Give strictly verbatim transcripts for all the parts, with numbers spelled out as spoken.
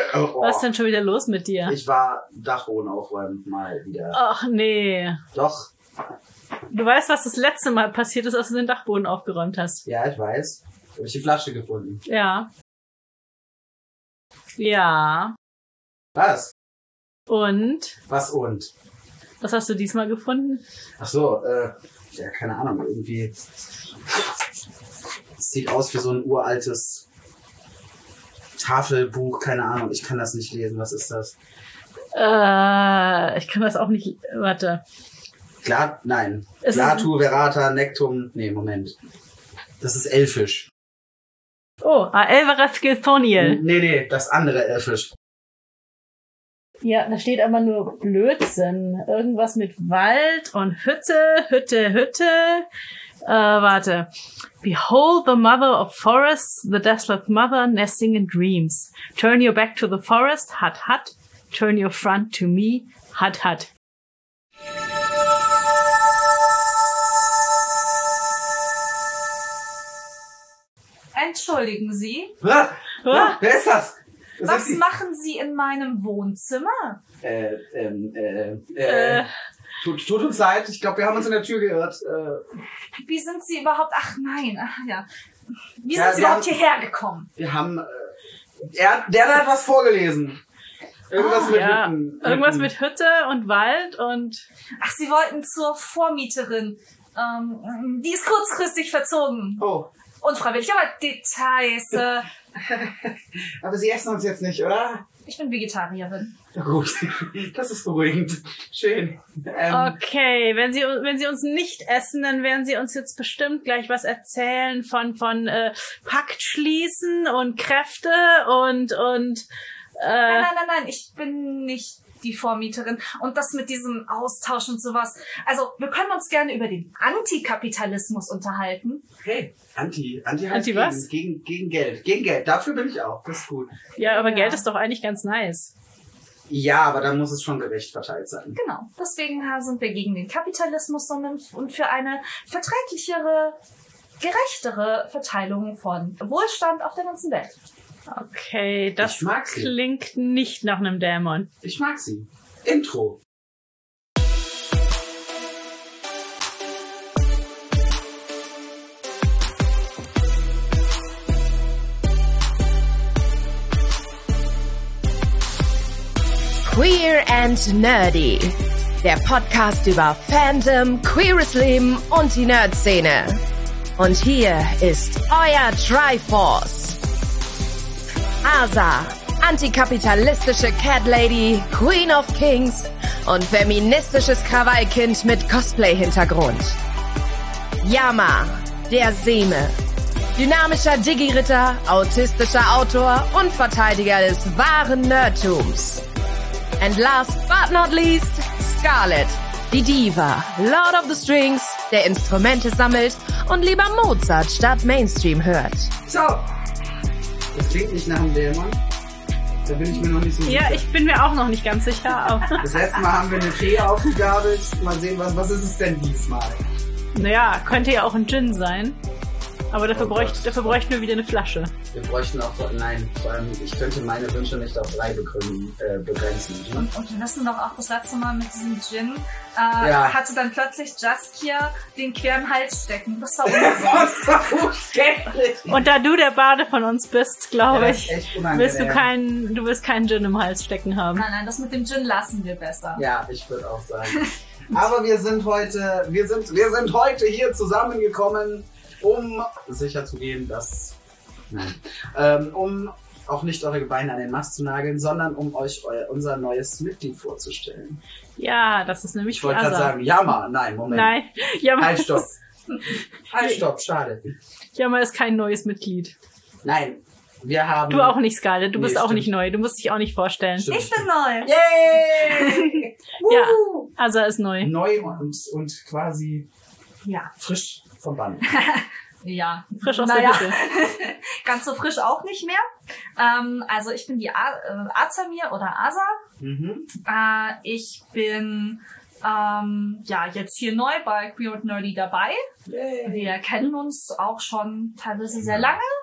Oh, oh. Was ist denn schon wieder los mit dir? Ich war Dachboden aufräumen mal wieder. Ach nee. Doch. Du weißt, was das letzte Mal passiert ist, als du den Dachboden aufgeräumt hast. Ja, ich weiß. Habe ich die Flasche gefunden. Ja. Ja. Was? Und? Was und? Was hast du diesmal gefunden? Ach so, äh, ja, keine Ahnung, irgendwie. Es sieht aus wie so ein uraltes Tafelbuch, keine Ahnung, ich kann das nicht lesen. Was ist das? Äh, ich kann das auch nicht. Warte. Glat, nein. Es Glatu, Verata, Nectum. Nee, Moment. Das ist Elfisch. Oh, Aelvaras Gilthoniel. Nee, nee, das andere Elfisch. Ja, da steht aber nur Blödsinn. Irgendwas mit Wald und Hütte, Hütte, Hütte. Äh, warte. Behold the mother of forests, the desolate mother nesting in dreams. Turn your back to the forest, hut, hut. Turn your front to me, hut, hut. Entschuldigen Sie, Ah, ah, wer ist das? Das was ist die- machen Sie in meinem Wohnzimmer? Äh, ähm, äh, äh, Äh. tut, tut uns leid, ich glaube, wir haben uns in der Tür geirrt. Äh, Wie sind Sie überhaupt... Ach nein, ach ja. Wie Ja, sind Sie wir überhaupt haben- hierher gekommen? wir haben, äh, er, der hat was vorgelesen. Irgendwas Ah, mit Ja, Hütten. irgendwas Hütten. mit Hütte und Wald und... Ach, Sie wollten zur Vormieterin. Ähm, die ist kurzfristig verzogen. Oh, Unfreiwillig, aber Details. Äh, aber Sie essen uns jetzt nicht, oder? ich bin Vegetarierin. Na gut, das ist beruhigend. Schön. Ähm, Okay, wenn sie, wenn sie uns nicht essen, dann werden sie uns jetzt bestimmt gleich was erzählen von, von äh, Pakt schließen und Kräfte und, und Nein, äh, nein, nein, nein, ich bin nicht die Vormieterin. Und das mit diesem Austausch und sowas. Also, wir können uns gerne über den Antikapitalismus unterhalten. Hey, Anti, Anti heißt Anti gegen, was? Gegen, gegen Geld. Gegen Geld, dafür bin ich auch. Das ist gut. ja, aber Ja. Geld ist doch eigentlich ganz nice. Ja, aber dann muss es schon gerecht verteilt sein. Genau. Deswegen äh, sind wir gegen den Kapitalismus sondern und für eine verträglichere, gerechtere Verteilung von Wohlstand auf der ganzen Welt. Okay, das Ich mag sie. klingt nicht nach einem Dämon. Ich mag sie. Intro. Queer and Nerdy. Der Podcast über Fandom, queeres Leben und die Nerd-Szene. Und hier ist euer Triforce. Asa, antikapitalistische Cat Lady, Queen of Kings und feministisches Krawallkind mit Cosplay-Hintergrund. Yama, der Seme. Dynamischer Digi-Ritter, autistischer Autor und Verteidiger des wahren Nerdtums. And last but not least, Scarlett, die Diva, Lord of the Strings, der Instrumente sammelt und lieber Mozart statt Mainstream hört. So. Das klingt nicht nach einem Dämon. Da bin ich mir noch nicht so Ja, sicher. ich bin mir auch noch nicht ganz sicher, aber Das letzte Mal haben wir eine Fee aufgegabelt. Mal sehen, was, was ist es denn diesmal? naja, könnte ja auch ein Gin sein. Aber dafür, Oh bräuchte, Gott. dafür bräuchten wir wieder eine Flasche. Wir bräuchten auch, nein, vor allem, ich könnte meine Wünsche nicht auf drei begründen, äh, begrenzen. Ne? Und, und wir wissen doch auch das letzte Mal mit diesem Gin, äh, Ja. hatte dann plötzlich Jaskia den queren Hals stecken. Das war ungesund. Das war schrecklich. Und da du der Bade von uns bist, glaube Ja, das ist ich, echt unangenehm. willst du keinen, du willst keinen Gin im Hals stecken haben. Nein, nein, das mit dem Gin lassen wir besser. Ja, ich würde auch sagen. Aber wir sind heute, wir sind, wir sind heute hier zusammengekommen, um sicherzugehen, dass, nein, ähm, um auch nicht eure Beine an den Mast zu nageln, sondern um euch euer, unser neues Mitglied vorzustellen. Ja, das ist nämlich Ich wollte die gerade Asa. sagen, Jammer, nein, Moment. Nein, Jammer, Halt, stopp. Halt, stopp, schade. Jammer ist kein neues Mitglied. Nein, wir haben... Du auch nicht, Scarlett. Du Nee, bist auch stimmt. nicht neu. Du musst dich auch nicht vorstellen. Stimmt. Ich bin neu. Yay! Ja, Woo! Asa ist neu. Neu und, und quasi Ja. frisch vom Band. Ja. Frisch aus naja. der Hütte. Ganz so frisch auch nicht mehr. Ähm, also ich bin die A äh, Azamir oder Asa. Mhm. Äh, ich bin ähm, ja jetzt hier neu bei Queer und Nerdy dabei. Yay. Wir kennen uns auch schon teilweise sehr lange.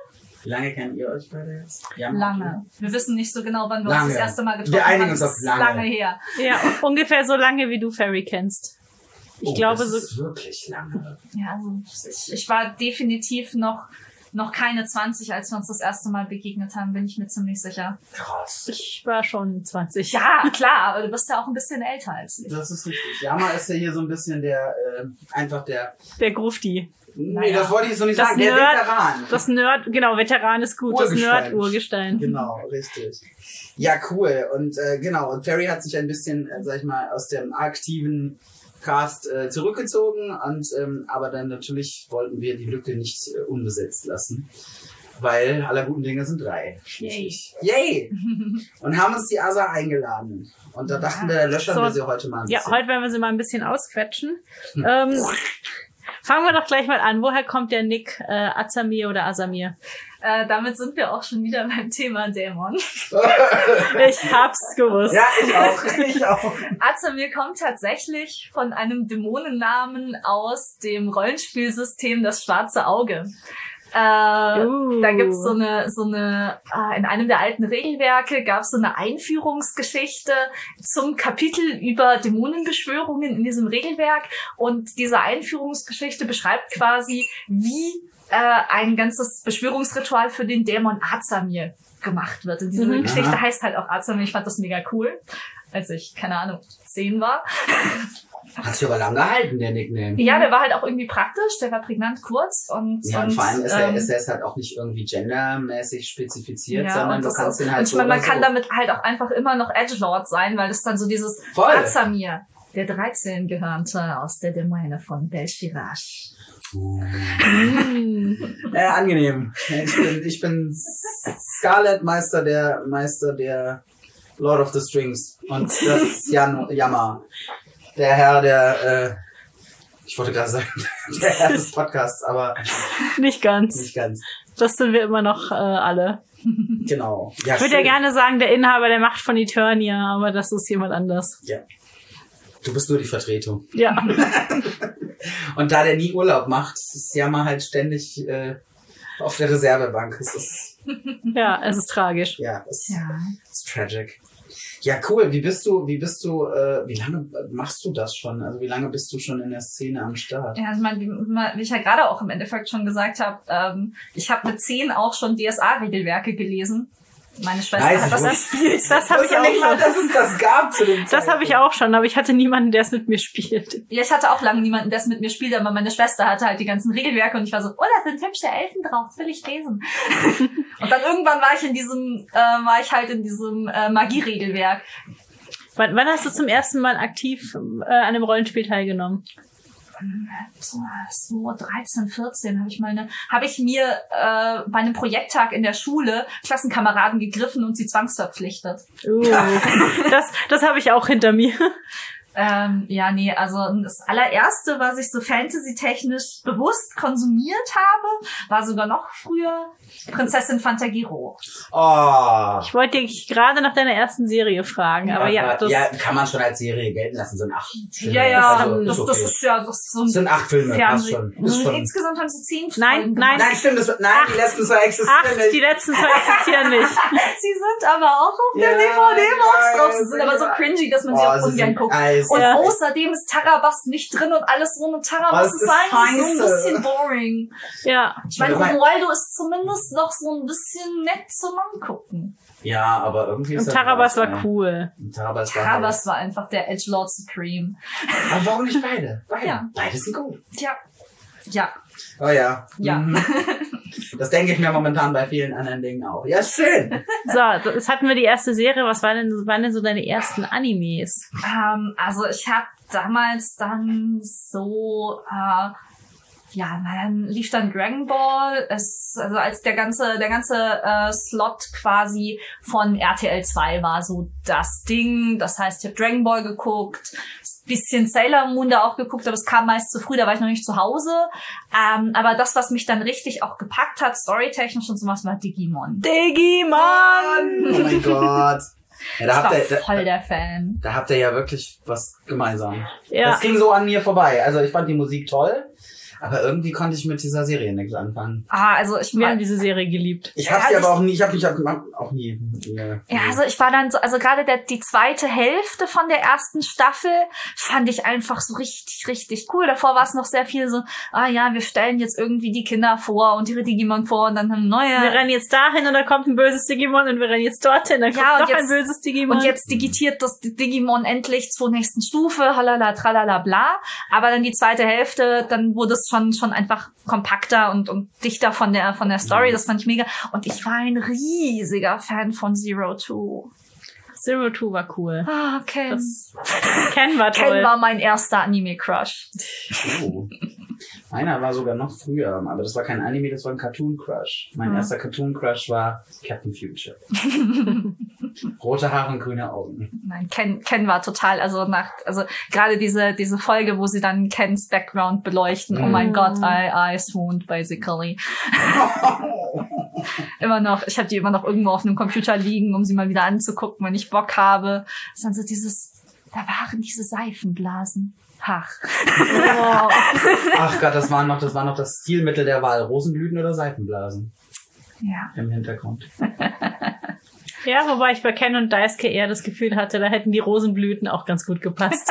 Wie lange kennt ihr euch beide jetzt? Ja, Lange. Wir wissen nicht so genau, wann wir Lange. uns das erste Mal getroffen Wir einigen haben. uns Das auf ist lange. lange her. Ja, ungefähr so lange, wie du Ferry kennst. Ich oh, glaube, das so. ist wirklich lange. Ja, also ich, ich war definitiv noch, noch keine zwanzig, als wir uns das erste Mal begegnet haben, bin ich mir ziemlich sicher. Krass. Ich war schon zwanzig. Ja, klar, aber du bist ja auch ein bisschen älter als ich. Das ist richtig. Yama ist ja hier so ein bisschen der, äh, einfach der, Der Grufti. nee, Naja. das wollte ich so nicht Das sagen, der Nerd- Veteran. Das Nerd, genau, Veteran ist gut. Das Urgestein. Nerd-Urgestein. Genau, richtig. Ja, cool. Und äh, genau, und Ferry hat sich ein bisschen, äh, sag ich mal, aus dem aktiven Cast äh, zurückgezogen. Und ähm, aber dann natürlich wollten wir die Lücke nicht äh, unbesetzt lassen. Weil aller guten Dinge sind drei. Yay. Yay! Und haben uns die Asa eingeladen. Und da dachten wir, da löchern So. wir sie heute mal ein Ja, bisschen. heute werden wir sie mal ein bisschen ausquetschen. Ähm, fangen wir doch gleich mal an. Woher kommt der Nick äh, Azamir oder Asamir? Äh, damit sind wir auch schon wieder beim Thema Dämon. Ich hab's gewusst. Ja, ich auch. Ich auch. Azamir kommt tatsächlich von einem Dämonennamen aus dem Rollenspielsystem Das Schwarze Auge. Äh, Uh. Da gibt's so eine, so eine, äh, in einem der alten Regelwerke gab's so eine Einführungsgeschichte zum Kapitel über Dämonenbeschwörungen in diesem Regelwerk. Und diese Einführungsgeschichte beschreibt quasi, wie äh, ein ganzes Beschwörungsritual für den Dämon Azamir gemacht wird. Und diese Mhm. Geschichte Aha. heißt halt auch Azamir. Ich fand das mega cool, als ich, keine Ahnung, zehn war. Hat sich aber lang gehalten, der Nickname. Ja, der war halt auch irgendwie praktisch, der war prägnant kurz und, Ja, und und vor allem ist er, ähm, ist er es halt auch nicht irgendwie gendermäßig spezifiziert, ja, sondern und du das kannst auch, den halt und so man, man oder kann so. damit halt auch einfach immer noch Edgelord sein, weil das dann so dieses Voll. Azamir, der dreizehn Gehörnte aus der Domäne von Belshirash. Mm. Äh, angenehm. Ich bin, ich bin Scarlet, Meister der, Meister der Lord of the Strings. Und das ist Jan, Yama. Der Herr der, äh, ich wollte gerade sagen, der Herr des Podcasts, aber Nicht ganz. nicht ganz. Das sind wir immer noch äh, alle. Genau. Ja, Ich würde ja schön. gerne sagen, der Inhaber der Macht von Eternia, aber das ist jemand anders. Ja. Du bist nur die Vertretung. Ja. Und da der nie Urlaub macht, ist Yama halt ständig äh, auf der Reservebank. Es ist, Ja, es ist tragisch. ja, es Ja. ist tragic. Ja, cool. Wie bist du, wie bist du, äh, wie lange machst du das schon? Also wie lange bist du schon in der Szene am Start? Ja, ich meine, wie, wie ich ja gerade auch im Endeffekt schon gesagt habe, ähm, ich habe mit zehn auch schon D S A-Regelwerke gelesen. Meine Schwester Weiß hat ich das nicht. gespielt. Das habe ich wusste auch nicht mal, schon. dass es das gab zu dem Das habe ich auch schon, aber ich hatte niemanden, der es mit mir spielt. Ja, ich hatte auch lange niemanden, der es mit mir spielt, aber meine Schwester hatte halt die ganzen Regelwerke und ich war so, oh, da sind hübsche Elfen drauf, will ich lesen. Und dann irgendwann war ich in diesem, äh, war ich halt in diesem äh, Magie-Regelwerk. Wann, wann hast du zum ersten Mal aktiv äh, an einem Rollenspiel teilgenommen? So, so dreizehn, vierzehn habe ich meine, habe ich mir äh, bei einem Projekttag in der Schule Klassenkameraden gegriffen und sie zwangsverpflichtet. Uh, das das habe ich auch hinter mir. Ähm, ja, nee, also das allererste, was ich so fantasy-technisch bewusst konsumiert habe, war sogar noch früher Prinzessin Fantagiro. Oh. Ich wollte dich gerade nach deiner ersten Serie fragen, aber ja, das, ja, kann man schon als Serie gelten lassen. Sind acht Filme. Ja, ja, Also, das, ist das okay. ist ja das ist so ein sind acht Filme, passt Fernseh. schon. Ist schon. Insgesamt haben sie zehn Nein, Folgen nein. gemacht. Nein, stimmt, das, nein, Acht. die letzten zwei existieren acht, nicht. die letzten zwei existieren nicht. Sie sind aber auch auf der Ja, D V D-Box ja, drauf. Sie sind ja. aber so cringy, dass man sie Oh, auch sie ungern sind guckt. eis. Und Ja. außerdem ist Tarabas nicht drin und alles so eine Oh, Tarabas das ist ist eigentlich so ein scheiße. bisschen boring. Ja, Ich meine, Ja, weil- Romualdo ist zumindest noch so ein bisschen nett zum Angucken. Ja, aber irgendwie ist und das Tarabas raus, war ne? cool. Und Tarabas war Tarabas war einfach der Edgelord Supreme. halt- Aber warum nicht beide? Beide. Ja. Beide sind gut. Tja. Ja. Oh ja. Ja. Mhm. Das denke ich mir momentan bei vielen anderen Dingen auch. Ja, schön. So, jetzt hatten wir die erste Serie. Was waren denn, waren denn so deine ersten Animes? Ähm, also ich habe damals dann so, äh, ja, na, dann lief dann Dragon Ball. Es, also als der ganze, der ganze äh, Slot quasi von R T L zwei war so das Ding. Das heißt, ich habe Dragon Ball geguckt, bisschen Sailor Moon da auch geguckt, aber es kam meist zu früh, da war ich noch nicht zu Hause. Ähm, aber das, was mich dann richtig auch gepackt hat, storytechnisch und sowas, war Digimon. Digimon! Oh mein Gott. Ja, da Ich war habt ihr, voll da, der Fan. da habt ihr ja wirklich was gemeinsam. Ja. Das ging so an mir vorbei. Also ich fand die Musik toll, Aber irgendwie konnte ich mit dieser Serie nichts anfangen. Ah, also ich Wir haben war, diese Serie geliebt. Ich habe Ja, sie ich- aber auch nie, ich habe mich auch nie. Ja, ja, also ich war dann so, also gerade der, die zweite Hälfte von der ersten Staffel fand ich einfach so richtig, richtig cool. Davor war es noch sehr viel so, ah ja, wir stellen jetzt irgendwie die Kinder vor und ihre Digimon vor und dann haben neue. Wir rennen jetzt dahin und da kommt ein böses Digimon und wir rennen jetzt dorthin, dann kommt Ja, und noch jetzt- ein böses Digimon. Und jetzt digitiert das Digimon endlich zur nächsten Stufe, halala, tralala, bla. Aber dann die zweite Hälfte, dann wurde es schon, schon einfach kompakter und, und dichter von der, von der Story. Das fand ich mega. Und ich war ein riesiger Fan von Zero Two. Zero Two war cool. Ah, Ken. Das Ken war toll. Ken war mein erster Anime-Crush. Oh. Meiner war sogar noch früher, aber das war kein Anime, das war ein Cartoon-Crush. Mein Mhm. erster Cartoon-Crush war Captain Future. Rote Haare und grüne Augen. Nein, Ken, Ken war total, also nach, also gerade diese, diese Folge, wo sie dann Kens Background beleuchten. Oh mein Mhm. Gott, I, I swooned basically. Immer noch, ich habe die immer noch irgendwo auf einem Computer liegen, um sie mal wieder anzugucken, wenn ich Bock habe. Das ist dann so dieses, da waren diese Seifenblasen. Ach. Oh. Ach Gott, das war noch, das war noch das Stilmittel der Wahl. Rosenblüten oder Seifenblasen Ja. im Hintergrund. Ja, wobei ich bei Ken und Daisuke eher das Gefühl hatte, da hätten die Rosenblüten auch ganz gut gepasst.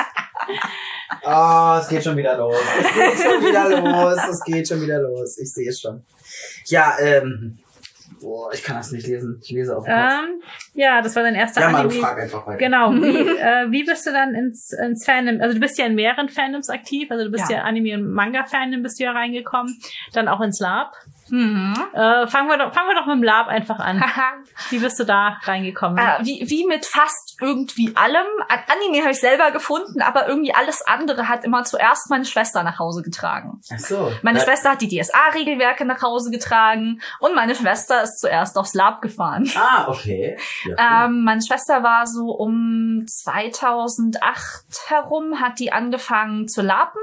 Oh, es geht schon wieder los. Es geht schon wieder los. Es geht schon wieder los. Ich sehe es schon. Ja, ähm. Boah, ich kann das nicht lesen. Ich lese auf dem Kopf. ähm, ja, das war dein erster Ja, mal, Anime. frag einfach weiter. Genau. Wie, äh, wie bist du dann ins, ins Fandom? Also du bist ja in mehreren Fandoms aktiv. Also du bist ja, Ja. Anime- und Manga-Fandom bist du ja reingekommen. Dann auch ins Lab. Mhm. Äh, fangen wir doch, fangen wir doch mit dem Lab einfach an. Wie bist du da reingekommen? Äh, wie, wie mit fast irgendwie allem. An Anime habe ich selber gefunden, aber irgendwie alles andere hat immer zuerst meine Schwester nach Hause getragen. Ach so. Meine Da- Schwester hat die D S A-Regelwerke nach Hause getragen und meine Schwester ist zuerst aufs Lab gefahren. Ah, okay. Ja, cool. Ähm, meine Schwester war so um zweitausendacht herum, hat die angefangen zu lapen,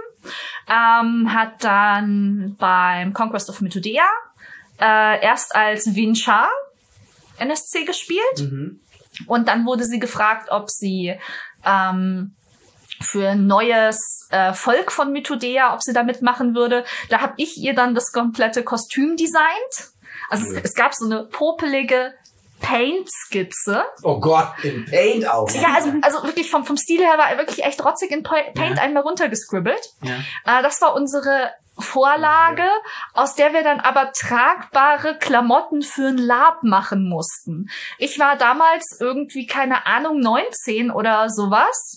ähm, hat dann beim Conquest of Mythodea äh, erst als Wincha N S C gespielt Mhm. und dann wurde sie gefragt, ob sie ähm, für ein neues äh, Volk von Mythodea, ob sie da mitmachen würde. Da habe ich ihr dann das komplette Kostüm designt. Also Cool. es, es gab so eine popelige Paint-Skizze. Oh Gott, in Paint auch. Ja, also, also wirklich vom, vom Stil her war er wirklich echt rotzig in Pa- Paint Ja. einmal runtergescribbelt. Ja. Äh, das war unsere Vorlage, aus der wir dann aber tragbare Klamotten für ein Lab machen mussten. Ich war damals irgendwie, keine Ahnung, neunzehn oder sowas.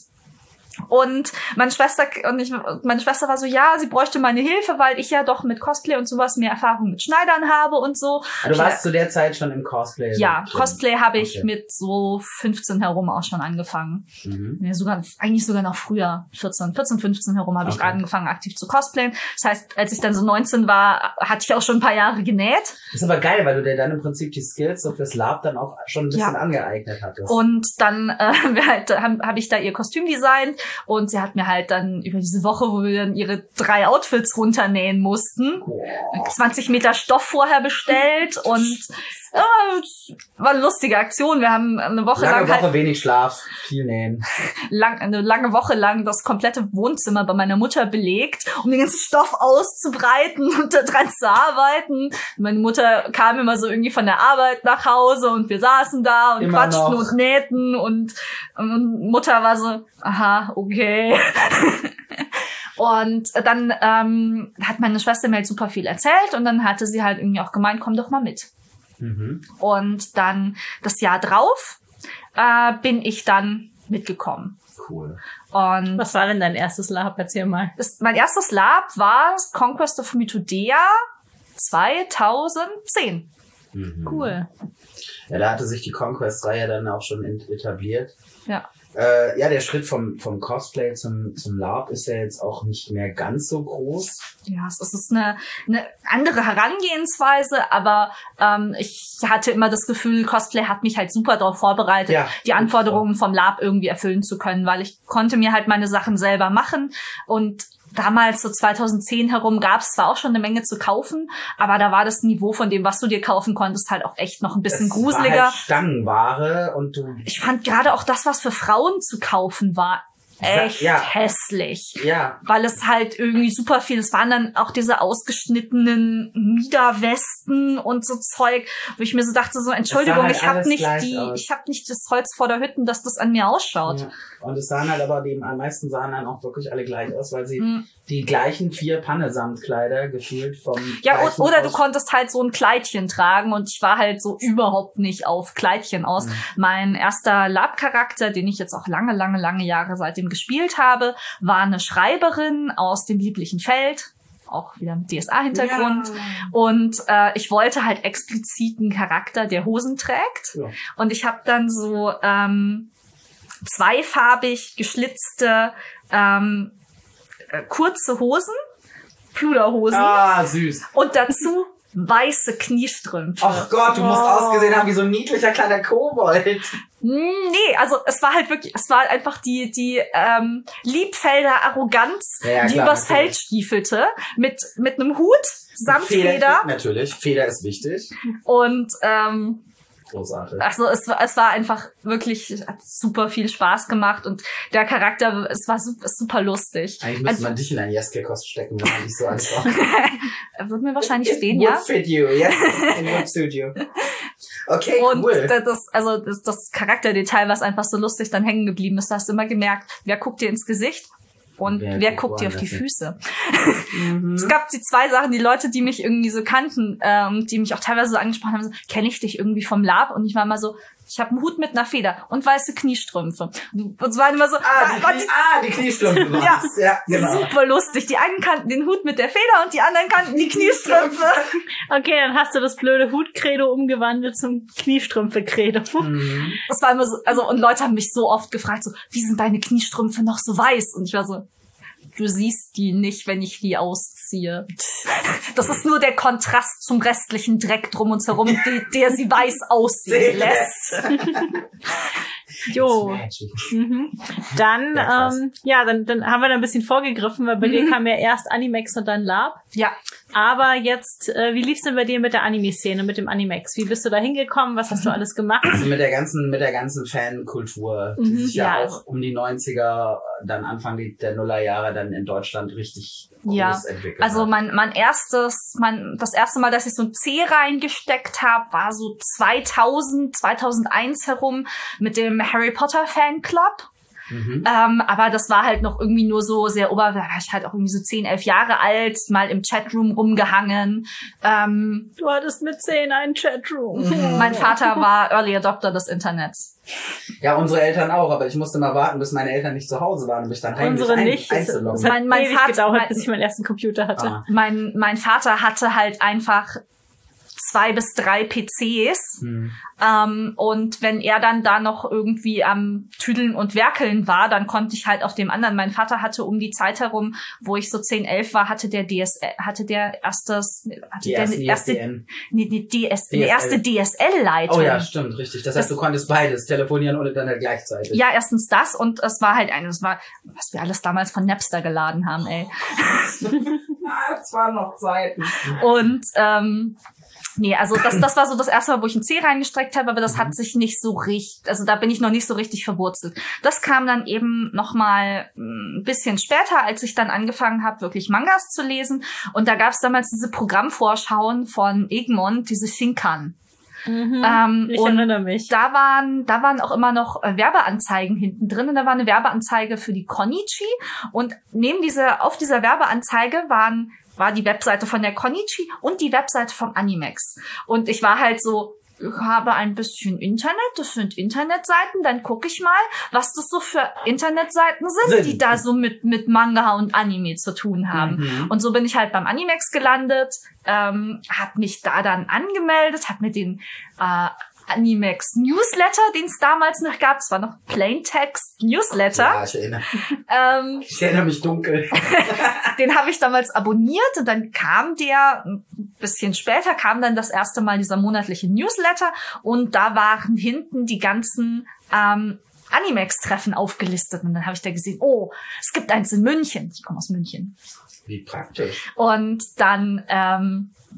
Und meine Schwester und ich, meine Schwester war so, ja, sie bräuchte meine Hilfe, weil ich ja doch mit Cosplay und sowas mehr Erfahrung mit Schneidern habe und so. Ah, du warst zu der Zeit schon im Cosplay? Ja, drin. Cosplay habe ich Okay. mit so fünfzehn herum auch schon angefangen. Mhm. Ja, sogar, eigentlich sogar noch früher, vierzehn, vierzehn, fünfzehn herum habe ich Okay. angefangen, aktiv zu cosplayen. Das heißt, als ich dann so neunzehn war, hatte ich auch schon ein paar Jahre genäht. Das ist aber geil, weil du dir dann im Prinzip die Skills so fürs Lab dann auch schon ein bisschen Ja. angeeignet hattest. Und dann äh, wir halt, habe hab ich da ihr Kostüm designt und sie hat mir halt dann über diese Woche, wo wir dann ihre drei Outfits runternähen mussten, Boah. zwanzig Meter Stoff vorher bestellt und äh, es war eine lustige Aktion. Wir haben eine Woche Lange lang Woche, halt wenig Schlaf, viel nähen. lang, eine lange Woche lang das komplette Wohnzimmer bei meiner Mutter belegt, um den ganzen Stoff auszubreiten und da dran zu arbeiten. Meine Mutter kam immer so irgendwie von der Arbeit nach Hause und wir saßen da und Immer quatschten noch. und nähten und, und Mutter war so, aha, okay. Und dann ähm, hat meine Schwester mir halt super viel erzählt und dann hatte sie halt irgendwie auch gemeint, komm doch mal mit. Mhm. Und dann das Jahr drauf äh, bin ich dann mitgekommen. Cool. Und Was war denn dein erstes Lab? Erzähl mal. das, mein erstes Lab war Conquest of Mythodea zweitausendzehn. Mhm. Cool. Ja, da hatte sich die Conquest-Reihe dann auch schon ent- etabliert. Ja. Äh, ja, der Schritt vom, vom Cosplay zum, zum Lab ist ja jetzt auch nicht mehr ganz so groß. Ja, es ist eine, eine andere Herangehensweise, aber ähm, ich hatte immer das Gefühl, Cosplay hat mich halt super darauf vorbereitet, Ja. die Anforderungen vom Lab irgendwie erfüllen zu können, weil ich konnte mir halt meine Sachen selber machen und damals, so zweitausendzehn herum, gab es zwar auch schon eine Menge zu kaufen, aber da war das Niveau von dem, was du dir kaufen konntest, halt auch echt noch ein bisschen Es gruseliger. War halt Stangenware und du... Ich fand gerade auch das, was für Frauen zu kaufen war, echt ja. hässlich. Ja. Weil es halt irgendwie super viel, es waren dann auch diese ausgeschnittenen Miederwesten und so Zeug, wo ich mir so dachte, so Entschuldigung, halt ich habe alles nicht gleich die, aus. ich habe nicht das Holz vor der Hütte, dass das an mir ausschaut. Ja. Und es sahen halt aber, die am meisten sahen dann auch wirklich alle gleich aus, weil sie Mhm. die gleichen vier Panne-Samtkleider gefühlt vom Ja, gleichen oder du aus- konntest halt so ein Kleidchen tragen und ich war halt so überhaupt nicht auf Kleidchen aus. Mhm. Mein erster Lab-Charakter, den ich jetzt auch lange, lange, lange Jahre seitdem gespielt habe, war eine Schreiberin aus dem lieblichen Feld. Auch wieder mit D S A-Hintergrund. Ja. Und äh, ich wollte halt explizit einen Charakter, der Hosen trägt. Ja. Und ich habe dann so ähm, zweifarbig geschlitzte ähm, äh, kurze Hosen, Pluderhosen Ah, süß. und dazu weiße Kniestrümpfe. Ach Gott, du musst Oh. ausgesehen haben wie so ein niedlicher kleiner Kobold. Nee, also es war halt wirklich, es war einfach die die ähm, Liebfelder Arroganz, Ja, ja, die klar, übers natürlich. Feld stiefelte, mit mit einem Hut, samt Feder. Feder Natürlich, Feder ist wichtig. und ähm, Großartig. also es war es war einfach wirklich, es hat super viel Spaß gemacht und der Charakter, es war super, super lustig. Eigentlich müsste Also, man dich in ein Jeske-Kost stecken, wenn man dich so anschaut. wird mir wahrscheinlich stehen, It ja. would fit you, yes. It would suit you. Okay, Und cool. das, also das, das Charakterdetail, was einfach so lustig dann hängen geblieben ist, da hast du immer gemerkt, wer guckt dir ins Gesicht und Wer wer, guckt guckt dir auf die woanders hin. Füße. Mhm. Es gab die zwei Sachen, die Leute, die mich irgendwie so kannten, ähm, die mich auch teilweise so angesprochen haben, so, kenne ich dich irgendwie vom Lab? Und ich war immer so, ich habe einen Hut mit einer Feder und weiße Kniestrümpfe. Und es war immer so, Ah, die, ah, Knie, ah, die Kniestrümpfe Ja. waren's. Ja, genau. super lustig. Die einen kannten den Hut mit der Feder und die anderen kannten die Kniestrümpfe. Okay, dann hast du das blöde Hutkredo umgewandelt zum Kniestrümpfe-Credo. Mhm. Das war immer so, also, und Leute haben mich so oft gefragt, so, wie sind deine Kniestrümpfe noch so weiß? Und ich war so, du siehst die nicht, wenn ich die ausziehe. Das ist nur der Kontrast zum restlichen Dreck drum und herum, die, der sie weiß aussehen lässt. Jo. Magic. Mhm. Dann, Ja, krass. ähm, ja, dann, dann haben wir da ein bisschen vorgegriffen, weil bei dir kam ja erst Animex und dann Lab. Ja, Aber jetzt, äh, wie lief's denn bei dir mit der Anime-Szene, mit dem Animex? Wie bist du da hingekommen? Was hast du alles gemacht? Also mit der ganzen, mit der ganzen Fankultur, die Mhm, sich ja, ja, auch also- um die neunziger, dann Anfang der Nullerjahre dann in Deutschland richtig Ja, groß entwickelt also hat. mein, mein erstes, mein, das erste Mal, dass ich so ein C reingesteckt habe, war so zweitausend, zweitausendeins herum mit dem Harry Potter Fanclub. Mhm. Ähm, aber das war halt noch irgendwie nur so sehr ober, da war ich halt auch irgendwie so zehn, elf Jahre alt, mal im Chatroom rumgehangen. Ähm, Du hattest mit zehn einen Chatroom. Mhm. mein Vater war Early Adopter des Internets. Ja, unsere Eltern auch, aber ich musste mal warten, bis meine Eltern nicht zu Hause waren und mich dann heimlich Unsere ein, nicht. Es, einzuloggen. es hat Mein- mein ewig Vater- gedauert, mein- bis ich meinen ersten Computer hatte. Ah. Mein, mein Vater hatte halt einfach zwei bis drei P Cs. Hm. Ähm, und wenn er dann da noch irgendwie am Tüdeln und Werkeln war, dann konnte ich halt auf dem anderen. Mein Vater hatte um die Zeit herum, wo ich so zehn, elf war, hatte der D S L, hatte der erstes, hatte Die der erste erste, I S D N. nee, nee, D S, D S L. die erste D S L-Leitung. Oh ja, stimmt, richtig. Das heißt, du konntest beides, telefonieren und Internet gleichzeitig. Ja, erstens das und es war halt ein, es war, was wir alles damals von Napster geladen haben, ey. Ah, das waren noch Zeiten. Und ähm, nee, also das, das war so das erste Mal, wo ich ein C reingestreckt habe, aber das Mhm. hat sich nicht so richtig, also da bin ich noch nicht so richtig verwurzelt. Das kam dann eben noch mal ein bisschen später, als ich dann angefangen habe, wirklich Mangas zu lesen. Und da gab es damals diese Programmvorschauen von Egmont, diese Shinkan. Mhm. Ähm, ich und erinnere mich. Da waren, da waren auch immer noch äh, Werbeanzeigen hinten drin und da war eine Werbeanzeige für die Konichi und neben dieser, auf dieser Werbeanzeige waren, war die Webseite von der Konichi und die Webseite vom Animex. Und ich war halt so, ich habe ein bisschen Internet, das sind Internetseiten, dann gucke ich mal, was das so für Internetseiten sind, Sind. die da so mit, mit Manga und Anime zu tun haben. Mhm. Und so bin ich halt beim Animex gelandet, ähm, hab mich da dann angemeldet, hab mir den äh, Animex Newsletter, den es damals noch gab, es war noch Plaintext Newsletter, Ja, ich erinnere, ähm, ich erinnere mich dunkel. den habe ich damals abonniert und dann kam der, ein bisschen später kam dann das erste Mal dieser monatliche Newsletter und da waren hinten die ganzen ähm, Animex-Treffen aufgelistet und dann habe ich da gesehen, oh, es gibt eins in München, ich komme aus München. Wie praktisch. Und dann ähm,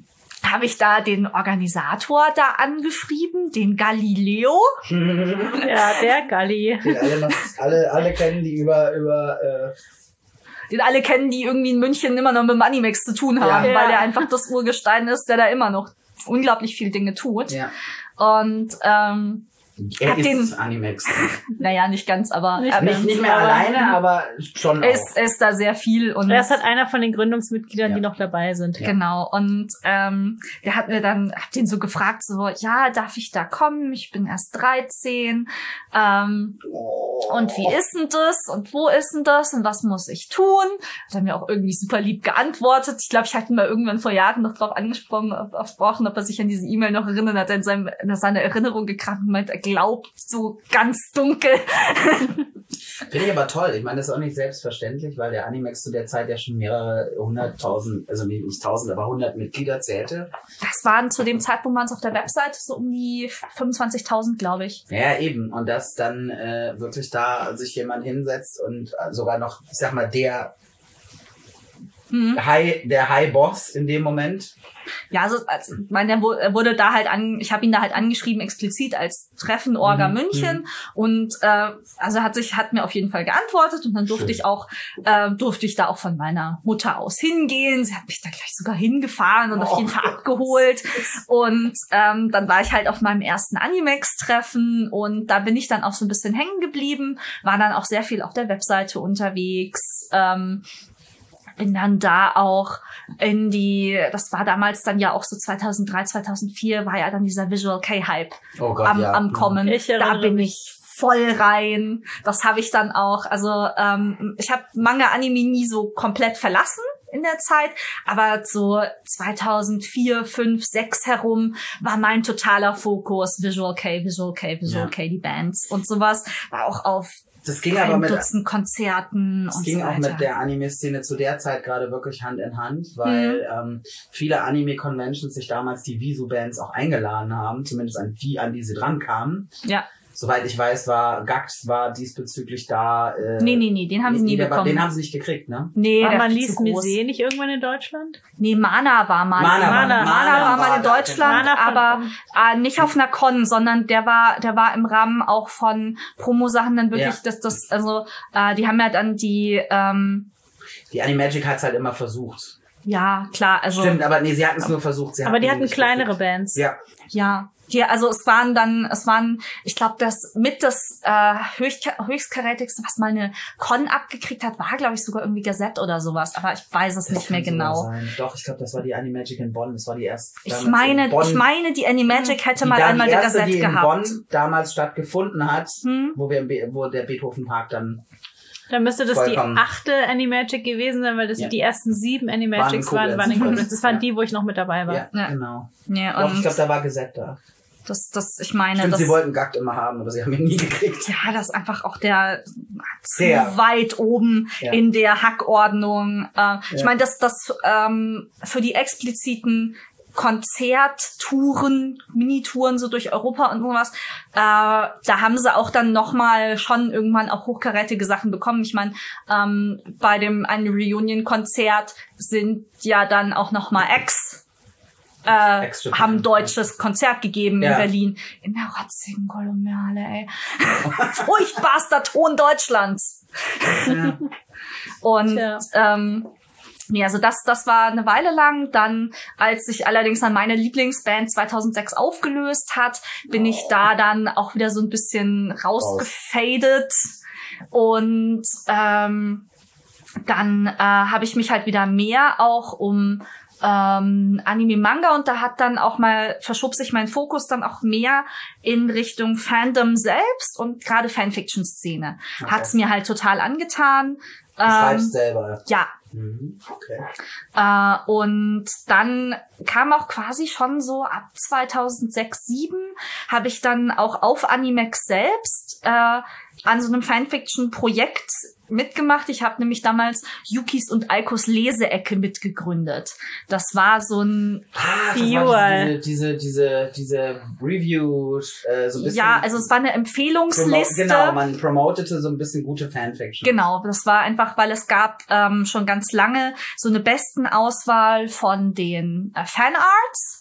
habe ich da den Organisator da angeschrieben, den Galileo. Ja, der Galli. Den alle, noch, alle, alle kennen, die über, über äh, Den alle kennen, die irgendwie in München immer noch mit dem Animex zu tun haben, Ja. weil er einfach das Urgestein ist, der da immer noch unglaublich viele Dinge tut. ja. Und ähm, Er Hab ist den- Animex. naja, nicht ganz, aber Nicht er, Nicht, nicht mehr alleine, aber schon er auch. ist, er ist da sehr viel. Und Er ist halt einer von den Gründungsmitgliedern, Ja. die noch dabei sind. Ja. Genau, und ähm, der hat mir dann, hab den so gefragt, so, ja, darf ich da kommen? Ich bin erst dreizehn. Ähm, und wie ist denn das? Und wo ist denn das? Und was muss ich tun? Hat er mir auch irgendwie super lieb geantwortet. Ich glaube, ich hatte ihn mal irgendwann vor Jahren noch drauf angesprochen, ob, ob, ob er sich an diese E-Mail noch erinnert, hat er in, seinem, in seine Erinnerung gekramt und meint, er glaubt so ganz dunkel. Finde ich aber toll. Ich meine, das ist auch nicht selbstverständlich, weil der Animex zu der Zeit ja schon mehrere hunderttausend, also nicht tausend, aber hundert Mitglieder zählte. Das waren zu dem Zeitpunkt waren es auf der Webseite so um die fünfundzwanzigtausend, glaube ich. Ja, eben. Und dass dann äh, wirklich da sich jemand hinsetzt und äh, sogar noch, ich sag mal, der Mhm. High, der High Boss in dem Moment. Ja, also, also ich meine, er wu- er wurde da halt an, ich habe ihn da halt angeschrieben explizit als Treffen Orga Mhm, München und äh, also hat sich hat mir auf jeden Fall geantwortet und dann durfte Schön. ich auch äh, durfte ich da auch von meiner Mutter aus hingehen. Sie hat mich da gleich sogar hingefahren und Oh. auf jeden Fall abgeholt und ähm, dann war ich halt auf meinem ersten Animex-Treffen und da bin ich dann auch so ein bisschen hängen geblieben, war dann auch sehr viel auf der Webseite unterwegs. Ähm, bin dann da auch in die, das war damals dann ja auch so zweitausenddrei, zweitausendvier, war ja dann dieser Visual K-Hype Oh Gott, am, ja. am Kommen. Ich Da erinnere bin mich. ich voll rein. Das habe ich dann auch, also ähm, ich habe Manga-Anime nie so komplett verlassen in der Zeit, aber so zweitausendvier, fünf, sechs herum war mein totaler Fokus Visual K, Visual K, Visual Ja. K, die Bands und sowas. War auch auf Das ging aber ein mit, Dutzend Konzerten das und ging so auch weiter. mit der Anime-Szene zu der Zeit gerade wirklich Hand in Hand, weil ähm, viele Anime-Conventions sich damals die Visu-Bands auch eingeladen haben, zumindest an die, an die sie dran kamen. Ja. Soweit ich weiß, war Gax war diesbezüglich da. Äh, Nee, nee, nee, den haben sie nie der war- bekommen. Den haben sie nicht gekriegt, ne? Nee, War der man ist liest zu groß. Musee nicht irgendwann in Deutschland? Nee, Mana war mal. Mana war- Mana, Mana war mal war in da, Deutschland, Mana von- aber äh, nicht auf einer Con, sondern der war, der war im Rahmen auch von Promo-Sachen dann wirklich, Ja. dass das, also äh, die haben ja dann die, ähm, Die Animagic hat's halt immer versucht. ja klar, also Stimmt, aber nee, sie hatten es nur versucht. Sie Aber die ihn hatten nicht kleinere gekriegt. Bands. Ja, ja. Die, also es waren dann, es waren, ich glaube, das mit das äh, höchst, höchstkarätigste, was mal eine Con abgekriegt hat, war, glaube ich, sogar irgendwie Gazette oder sowas, aber ich weiß es das nicht mehr kann sogar genau. sein. Doch, ich glaube, das war die Animagic in Bonn. Das war die erste. Ich damals in meine, Bonn, ich meine, die Animagic hätte die mal dann einmal die die erste, Gazette die in gehabt. Bonn damals stattgefunden hat, Hm? wo wir im Be wo der Beethoven Park dann Dann müsste das Vollkommen. die achte Animagic gewesen sein, weil das Ja. die ersten sieben Animagics Waren in waren, waren in Koblenz. Koblenz. Das waren Ja. die, wo ich noch mit dabei war. ja, Ja. genau. Ja, Doch, ich und glaube, da war Gesetz da. das, das, ich meine, Stimmt, das, sie wollten Gakt immer haben, aber sie haben ihn nie gekriegt. ja, das ist einfach auch der zu Sehr. weit oben Ja. in der Hackordnung. Äh, Ich Ja. meine, dass das ähm, für die expliziten Konzerttouren, Minitouren so durch Europa und sowas, äh, da haben sie auch dann nochmal schon irgendwann auch hochkarätige Sachen bekommen. Ich meine, ähm, bei dem einen Reunion-Konzert sind ja dann auch nochmal Ex äh, Ex-Japan. haben deutsches Konzert gegeben in Ja. Berlin. In der rotzigen Koloniale, ey. Furchtbarster Ton Deutschlands. Ja. Und Tja. ähm, nee, also das, das war eine Weile lang. Dann, als sich allerdings dann meine Lieblingsband zweitausendsechs aufgelöst hat, bin ich da dann auch wieder so ein bisschen rausgefadet. Und ähm, dann äh, habe ich mich halt wieder mehr auch um ähm, Anime-Manga und da hat dann auch mal, verschob sich mein Fokus dann auch mehr in Richtung Fandom selbst und gerade Fanfiction-Szene. Okay. Hat's mir halt total angetan. Du schreibst selber. Ja, Mhm. Okay. äh, und dann kam auch quasi schon so ab zweitausendsechs, sieben habe ich dann auch auf Animex selbst äh, an so einem Fanfiction-Projekt mitgemacht. Ich habe nämlich damals Yukis und Aikos Leseecke mitgegründet. Das war so ein Ah, das Viewer. war diese, diese, diese, diese Review, äh, so ein bisschen. ja, also es war eine promo Empfehlungsliste. Genau, man promotete so ein bisschen gute Fanfiction. Genau, das war einfach, weil es gab ähm, schon ganz lange so eine besten Auswahl von den äh, Fanarts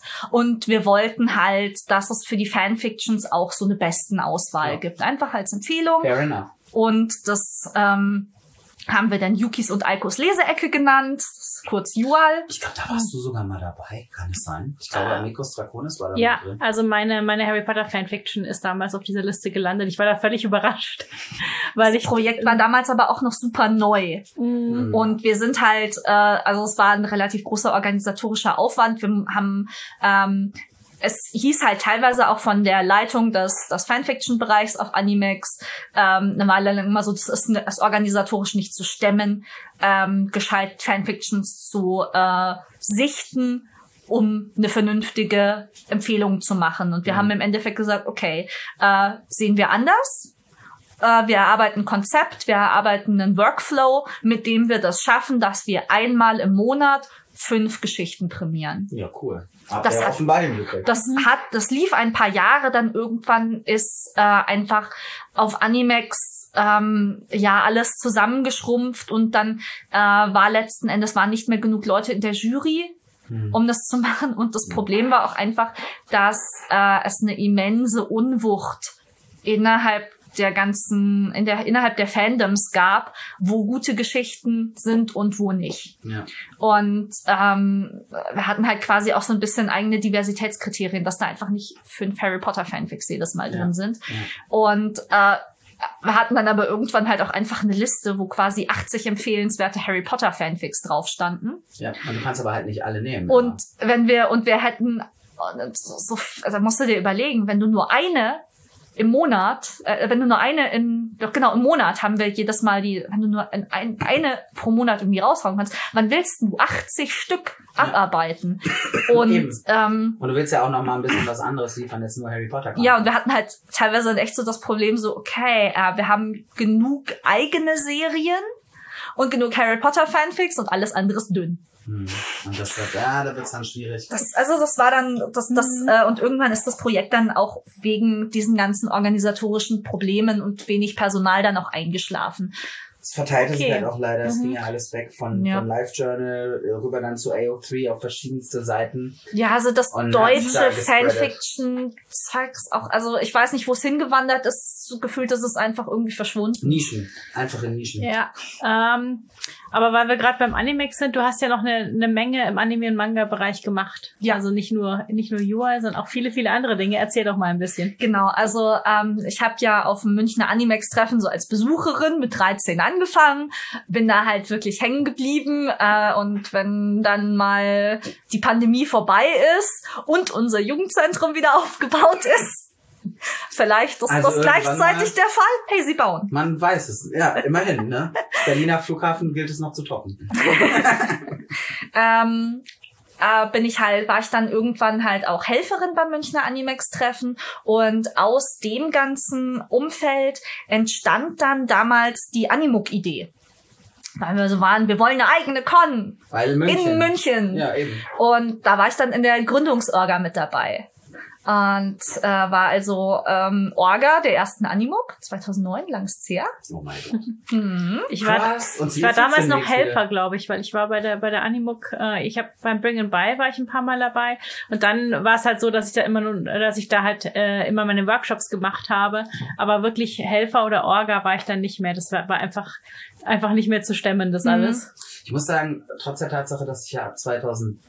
Und wir wollten halt, dass es für die Fanfictions auch so eine besten Auswahl ja. gibt. Einfach als Empfehlung. Fair enough. Und das ähm, haben wir dann Yukis und Aikos Leseecke genannt, kurz Yual. Ich glaube, da warst du sogar mal dabei, kann es sein? Ich glaube, Amicus Draconis war da ja, drin. Also meine meine Harry Potter Fanfiction ist damals auf dieser Liste gelandet. Ich war da völlig überrascht, weil das ich Projekt war damals aber auch noch super neu. Mhm. Und wir sind halt, äh, also es war ein relativ großer organisatorischer Aufwand. Wir haben ähm, es hieß halt teilweise auch von der Leitung des, des Fanfiction-Bereichs auf Animex ähm, eine Weile lang immer so, das ist, eine, ist organisatorisch nicht zu stemmen, ähm, gescheit Fanfictions zu äh, sichten, um eine vernünftige Empfehlung zu machen. Und wir mhm. haben im Endeffekt gesagt, okay, äh, sehen wir anders. Äh, wir erarbeiten ein Konzept, wir erarbeiten einen Workflow, mit dem wir das schaffen, dass wir einmal im Monat fünf Geschichten prämieren. Ja, cool. Aber das ja, hat, offenbar hingekriegt. das hat, das lief ein paar Jahre, dann irgendwann ist äh, einfach auf Animex ähm, ja alles zusammengeschrumpft und dann äh, war letzten Endes waren nicht mehr genug Leute in der Jury, hm. um das zu machen. Und das Problem war auch einfach, dass äh, es eine immense Unwucht innerhalb der ganzen, in der, innerhalb der Fandoms gab, wo gute Geschichten sind und wo nicht. Ja. Und ähm, wir hatten halt quasi auch so ein bisschen eigene Diversitätskriterien, dass da einfach nicht fünf Harry Potter Fanfics jedes Mal ja. drin sind. Ja. Und äh, wir hatten dann aber irgendwann halt auch einfach eine Liste, wo quasi achtzig empfehlenswerte Harry Potter Fanfics drauf standen. Ja, und du kannst aber halt nicht alle nehmen. Und ja. wenn wir, und wir hätten, so, also musst du dir überlegen, wenn du nur eine im Monat, äh, wenn du nur eine in, doch genau, im Monat haben wir jedes Mal die, wenn du nur ein, ein, eine pro Monat irgendwie raushauen kannst, wann willst du achtzig Stück abarbeiten? Ja. Und, ähm, und du willst ja auch noch mal ein bisschen was anderes liefern, als nur Harry Potter. Ja, und wir hatten halt teilweise echt so das Problem so, okay, äh, wir haben genug eigene Serien und genug Harry Potter Fanfics und alles andere ist dünn. Hm. Und das wird, ja, da wird's dann schwierig. Das, also das war dann, das, das, mhm. äh, und irgendwann ist das Projekt dann auch wegen diesen ganzen organisatorischen Problemen und wenig Personal dann auch eingeschlafen. Es verteilte okay. sich halt auch leider, es mhm. ging ja alles weg von, ja. von LiveJournal rüber dann zu A O drei auf verschiedenste Seiten. Ja, also das und deutsche Fanfiction-Zeugs auch, also ich weiß nicht, wo es hingewandert ist, so gefühlt ist es einfach irgendwie verschwunden. Nischen, einfach in Nischen. Ja, ähm, aber weil wir gerade beim Animex sind, du hast ja noch eine, eine Menge im Anime- und Manga-Bereich gemacht. Ja. Also nicht nur nicht nur U I, sondern auch viele, viele andere Dinge. Erzähl doch mal ein bisschen. Genau, also ähm, ich habe ja auf dem Münchner Animex-Treffen so als Besucherin mit dreizehn angefangen, bin da halt wirklich hängen geblieben äh, und wenn dann mal die Pandemie vorbei ist und unser Jugendzentrum wieder aufgebaut ist, vielleicht ist also das gleichzeitig der Fall. Hey, sie bauen. Man weiß es. Ja, immerhin, ne? Berliner Flughafen gilt es noch zu toppen. ähm, äh, bin ich halt, war ich dann irgendwann halt auch Helferin beim Münchner Animex-Treffen und aus dem ganzen Umfeld entstand dann damals die Animuk-Idee. Weil wir so waren, wir wollen eine eigene Con. Weil in München. In München. Ja, eben. Und da war ich dann in der Gründungsorga mit dabei. Und äh, war also ähm, Orga der ersten Animuk, zweitausendneun, langes her. Oh mein Gott. Mhm. Ich war, Krass. Und ich war damals noch Helfer, Helfer, glaube ich, weil ich war bei der bei der Animuk, äh, ich habe beim Bring and Buy war ich ein paar Mal dabei und dann war es halt so, dass ich da immer nur, dass ich da halt äh, immer meine Workshops gemacht habe, aber wirklich Helfer oder Orga war ich dann nicht mehr. Das war, war einfach einfach nicht mehr zu stemmen, das alles. Ich muss sagen, trotz der Tatsache, dass ich ja ab zweitausenddrei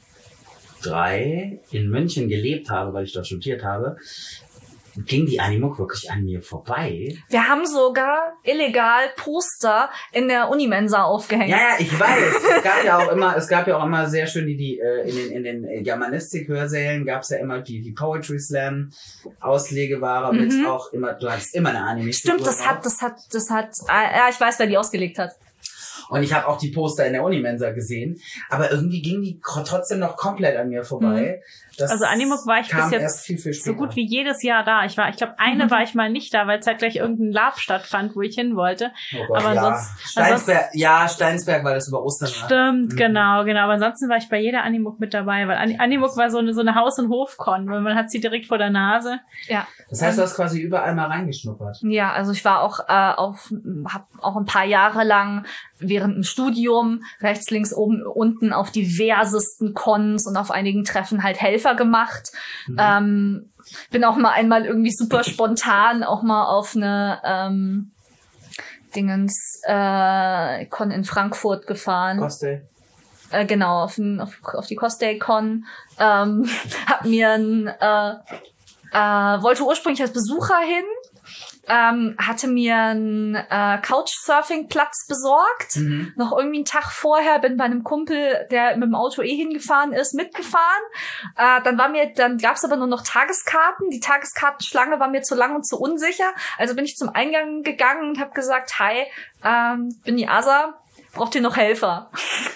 in München gelebt habe, weil ich dort studiert habe, ging die Animuk wirklich an mir vorbei. Wir haben sogar illegal Poster in der Unimensa aufgehängt. Ja, ja, ich weiß. Es gab ja auch immer, es gab ja auch immer sehr schön die, die äh, in den in den Germanistik-Hörsälen gab es ja immer die die Poetry Slam Auslegeware mhm. mit auch immer, du hattest immer eine Anime. Stimmt, das hat, das hat, das hat, äh, ja, ich weiß, wer die ausgelegt hat. Und ich habe auch die Poster in der Unimensa gesehen, aber irgendwie ging die trotzdem noch komplett an mir vorbei. Mhm. Das also Animuk war ich bis jetzt viel, viel so gut wie jedes Jahr da. Ich war, ich glaube, eine mhm. war ich mal nicht da, weil zeitgleich irgendein Lab stattfand, wo ich hin wollte. Oh Gott, aber ja. sonst, Steinsberg, ansonsten, ja, Steinsberg, weil das über Ostern war. Stimmt, mhm. genau, genau. Aber ansonsten war ich bei jeder Animuk mit dabei, weil Animuk war so eine, so eine Haus- und Hofkon, weil man hat sie direkt vor der Nase. Ja. Das heißt, du hast quasi überall mal reingeschnuppert. Ja, also ich war auch äh, auf, hab auch ein paar Jahre lang, während dem Studium rechts, links, oben, unten auf diversesten Cons und auf einigen Treffen halt Helfer gemacht. Mhm. Ähm, bin auch mal einmal irgendwie super spontan auch mal auf eine ähm, Dingens äh, Con in Frankfurt gefahren. Cosday. Äh, genau, auf, ein, auf, auf die Cosday Con. Ähm, hab mir ein, äh, äh, wollte ursprünglich als Besucher hin, ähm, hatte mir einen äh, Couchsurfing-Platz besorgt. Mhm. Noch irgendwie einen Tag vorher, bin bei einem Kumpel, der mit dem Auto eh hingefahren ist, mitgefahren. Äh, dann war mir, dann gab's aber nur noch Tageskarten. Die Tageskartenschlange war mir zu lang und zu unsicher. Also bin ich zum Eingang gegangen und habe gesagt, hi, ähm, bin die Asa, braucht ihr noch Helfer?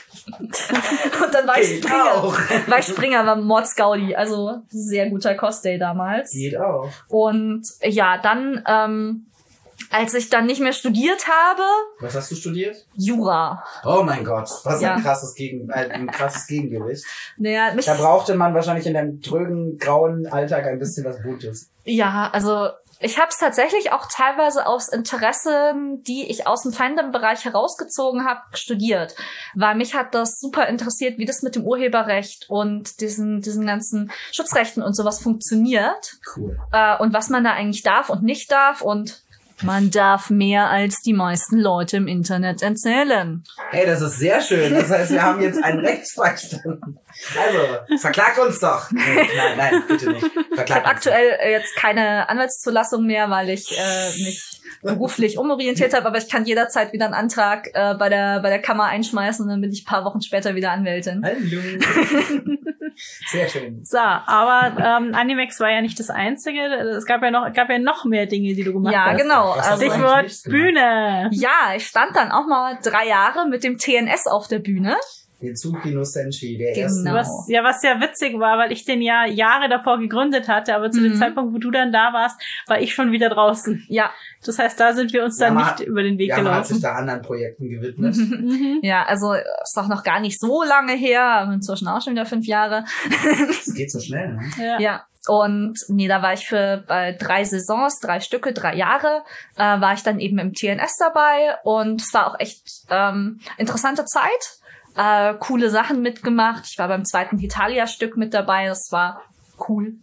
Und dann war ich Geht Springer. Auch. War ich Springer, war Mordsgaudi. Also sehr guter Cosday damals. Geht auch. Und ja, dann, ähm, als ich dann nicht mehr studiert habe. Was hast du studiert? Jura. Oh mein Gott, was Ja. ein krasses, Gegen, äh, ein krasses Gegengewicht. Naja, mich, Da brauchte man wahrscheinlich in deinem trögen, grauen Alltag ein bisschen was Gutes. ja, also ich habe es tatsächlich auch teilweise aus Interessen, die ich aus dem Fandom-Bereich herausgezogen habe, studiert. Weil mich hat das super interessiert, wie das mit dem Urheberrecht und diesen diesen ganzen Schutzrechten und sowas funktioniert. Cool. Äh, und was man da eigentlich darf und nicht darf. Und man darf mehr als die meisten Leute im Internet erzählen. Hey, das ist sehr schön. Das heißt, wir haben jetzt einen Rechtsbeistand. Also, verklagt uns doch. Nee, nein, nein, bitte nicht. Ich Verklagt habe uns aktuell äh, jetzt keine Anwaltszulassung mehr, weil ich äh, mich beruflich umorientiert habe, aber ich kann jederzeit wieder einen Antrag äh, bei der bei der Kammer einschmeißen und dann bin ich ein paar Wochen später wieder Anwältin. Hallo. Sehr schön. So, aber ähm, Animex war ja nicht das Einzige. Es gab ja noch, gab ja noch mehr Dinge, die du gemacht Ja, hast. genau. Was hast du Also, eigentlich Stichwort nicht gemacht? Bühne. ja, ich stand dann auch mal drei Jahre mit dem T N S auf der Bühne. Hitsuki no Senshi, der Genau. erste. Was, ja, was ja witzig war, weil ich den ja Jahre davor gegründet hatte, aber zu Mhm. dem Zeitpunkt, wo du dann da warst, war ich schon wieder draußen. Ja, Das heißt, da sind wir uns dann Ja, man nicht hat- über den Weg Ja, man hat sich gelaufen. da anderen Projekten gewidmet. Mhm. ja, also ist auch noch gar nicht so lange her, aber inzwischen auch schon wieder fünf Jahre. Das geht so schnell, ne? Ja. Ja. Und nee, da war ich für bei drei Saisons, drei Stücke, drei Jahre, äh, war ich dann eben im T N S dabei und es war auch echt ähm, interessante Zeit. Äh, coole Sachen mitgemacht. Ich war beim zweiten Hitalia-Stück mit dabei. Das war cool.